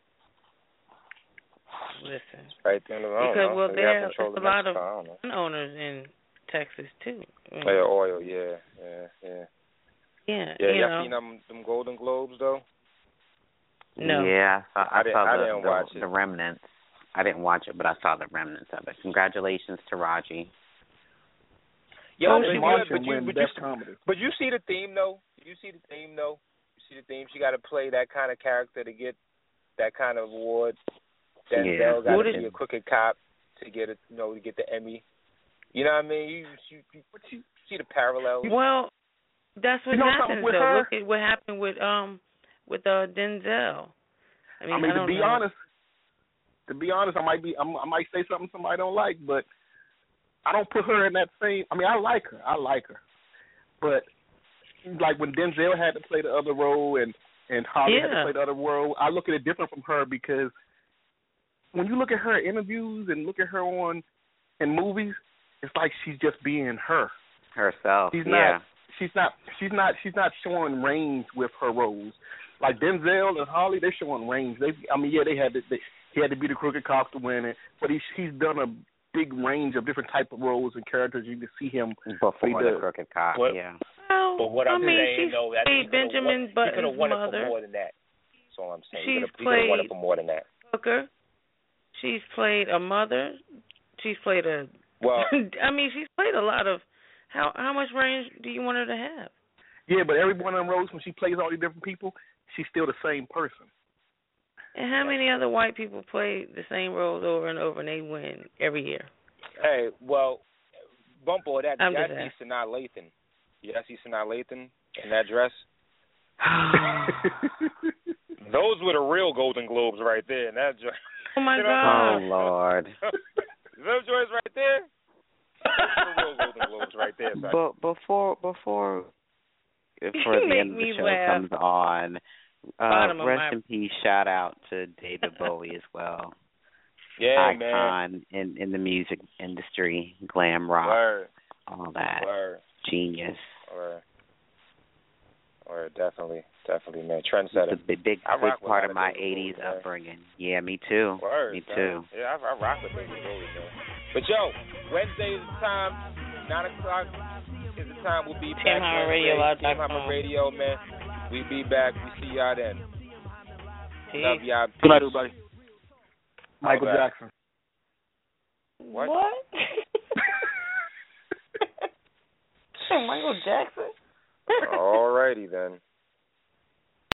[SPEAKER 7] listen.
[SPEAKER 8] Right there in the road.
[SPEAKER 7] Because, well,
[SPEAKER 8] they
[SPEAKER 7] there
[SPEAKER 8] have
[SPEAKER 7] are
[SPEAKER 8] control
[SPEAKER 7] a
[SPEAKER 8] of
[SPEAKER 7] lot of
[SPEAKER 8] Mexico. I don't know.
[SPEAKER 7] gun owners in Texas, too. I mean,
[SPEAKER 8] Oh, yeah, oil, yeah, yeah, yeah.
[SPEAKER 7] yeah,
[SPEAKER 8] Yeah,
[SPEAKER 7] you
[SPEAKER 8] y'all
[SPEAKER 7] know.
[SPEAKER 8] seen them, them Golden Globes, though?
[SPEAKER 7] No.
[SPEAKER 6] Yeah, I saw, I
[SPEAKER 8] I didn't-
[SPEAKER 6] saw
[SPEAKER 8] I
[SPEAKER 6] the,
[SPEAKER 8] didn't
[SPEAKER 6] the,
[SPEAKER 8] watch it.
[SPEAKER 6] the remnants. I didn't watch it, but I saw the remnants of it. Congratulations to Raji.
[SPEAKER 8] Yo,
[SPEAKER 16] Oh,
[SPEAKER 8] but,
[SPEAKER 16] they
[SPEAKER 8] you,
[SPEAKER 16] march
[SPEAKER 8] but,
[SPEAKER 16] and
[SPEAKER 8] you,
[SPEAKER 16] win
[SPEAKER 8] but,
[SPEAKER 16] best
[SPEAKER 8] you,
[SPEAKER 16] comedy.
[SPEAKER 8] but you see the theme, though? You see the theme, though? You see the theme? She got to play that kind of character to get that kind of award. Denzel
[SPEAKER 6] Yeah.
[SPEAKER 8] got
[SPEAKER 7] What
[SPEAKER 8] to
[SPEAKER 7] did-
[SPEAKER 8] be a crooked cop to get it, you know, to get the Emmy. You know what I mean? You, you, you, but you see the parallels.
[SPEAKER 7] Well, that's what
[SPEAKER 16] You know
[SPEAKER 7] happened,
[SPEAKER 16] something with
[SPEAKER 7] though.
[SPEAKER 16] her?
[SPEAKER 7] Look at what happened with um with uh Denzel. I mean,
[SPEAKER 16] I mean,
[SPEAKER 7] I
[SPEAKER 16] to
[SPEAKER 7] don't
[SPEAKER 16] be
[SPEAKER 7] know.
[SPEAKER 16] honest, to be honest, I might be, I'm, I might say something somebody don't like, but I don't put her in that same. I mean, I like her, I like her, but like when Denzel had to play the other role and and Holly had to
[SPEAKER 7] Yeah.
[SPEAKER 16] play the other role, I look at it different from her because when you look at her interviews and look at her on in movies, it's like she's just being her.
[SPEAKER 6] Herself,
[SPEAKER 16] She's
[SPEAKER 6] yeah.
[SPEAKER 16] not. She's not. She's not. She's not showing range with her roles. Like Denzel and Holly, they're showing range. They, I mean, yeah, they had to. They, he had to be the crooked cop to win it, but he's he's done a big range of different type of roles and characters. You can see him
[SPEAKER 6] Before
[SPEAKER 16] he
[SPEAKER 6] the
[SPEAKER 16] does.
[SPEAKER 6] crooked cop,
[SPEAKER 17] What-
[SPEAKER 6] yeah.
[SPEAKER 7] Well,
[SPEAKER 17] But what
[SPEAKER 7] I
[SPEAKER 17] I'm
[SPEAKER 7] mean,
[SPEAKER 17] saying,
[SPEAKER 7] she's
[SPEAKER 17] though, that
[SPEAKER 7] played
[SPEAKER 17] he could've
[SPEAKER 7] Benjamin
[SPEAKER 17] won, he
[SPEAKER 7] Button's
[SPEAKER 17] could have won it
[SPEAKER 7] mother.
[SPEAKER 17] for more than that. That's all I'm saying.
[SPEAKER 7] She's
[SPEAKER 17] he could have won it
[SPEAKER 7] played-
[SPEAKER 17] for more than that.
[SPEAKER 7] Hooker. She's played a mother. She's played a.
[SPEAKER 8] Well,
[SPEAKER 7] I mean, she's played a lot of. How how much range do you want her to have?
[SPEAKER 16] Yeah, but every one of them roles when she plays all these different people, she's still the same person.
[SPEAKER 7] And how many other white people play the same roles over and over and they win every year?
[SPEAKER 8] hey, well, Bumpo, that
[SPEAKER 7] I'm
[SPEAKER 8] y'all
[SPEAKER 7] just
[SPEAKER 8] see Sanaa Lathan. Y'all see Sanaa Lathan in that dress? Those were the real Golden Globes right there. In that dress.
[SPEAKER 7] Oh my
[SPEAKER 8] You know?
[SPEAKER 7] God!
[SPEAKER 6] Oh Lord.
[SPEAKER 8] Those joints right there. Those are the real Golden Globes right there. Son.
[SPEAKER 6] But before before before
[SPEAKER 7] You
[SPEAKER 6] the
[SPEAKER 7] make
[SPEAKER 6] end of the
[SPEAKER 7] me
[SPEAKER 6] show
[SPEAKER 7] laugh.
[SPEAKER 6] comes on, uh,
[SPEAKER 7] Bottom of
[SPEAKER 6] rest
[SPEAKER 7] my-
[SPEAKER 6] in peace. Shout out to David Bowie as well.
[SPEAKER 8] Yeah, man.
[SPEAKER 6] Icon in in the music industry, glam rock,
[SPEAKER 8] Word.
[SPEAKER 6] all that.
[SPEAKER 8] Word.
[SPEAKER 6] Genius.
[SPEAKER 8] Word. Word. Definitely. Definitely, man.
[SPEAKER 6] It's
[SPEAKER 8] Trendsetter.
[SPEAKER 6] a big big,
[SPEAKER 8] I
[SPEAKER 6] big
[SPEAKER 8] rock with a
[SPEAKER 6] part
[SPEAKER 8] lot
[SPEAKER 6] of
[SPEAKER 8] of
[SPEAKER 6] my
[SPEAKER 8] David
[SPEAKER 6] eighties
[SPEAKER 8] Bowie, man.
[SPEAKER 6] upbringing. Yeah, me too.
[SPEAKER 8] Word,
[SPEAKER 6] me
[SPEAKER 8] son.
[SPEAKER 6] too.
[SPEAKER 8] Yeah, I, I rock with David Bowie, man. But yo, Wednesday is the time. Nine o'clock is the time. We'll be
[SPEAKER 7] Tim
[SPEAKER 8] back
[SPEAKER 7] Hammer
[SPEAKER 8] Wednesday.
[SPEAKER 7] Radio Live dot
[SPEAKER 8] Tim Hammer
[SPEAKER 7] com.
[SPEAKER 8] Radio, man. We be back. We see y'all then.
[SPEAKER 7] Peace.
[SPEAKER 8] Love y'all.
[SPEAKER 16] Good night,
[SPEAKER 8] Peace.
[SPEAKER 16] everybody. Michael
[SPEAKER 8] Okay.
[SPEAKER 16] Jackson.
[SPEAKER 8] What?
[SPEAKER 7] Michael Jackson.
[SPEAKER 8] All righty then.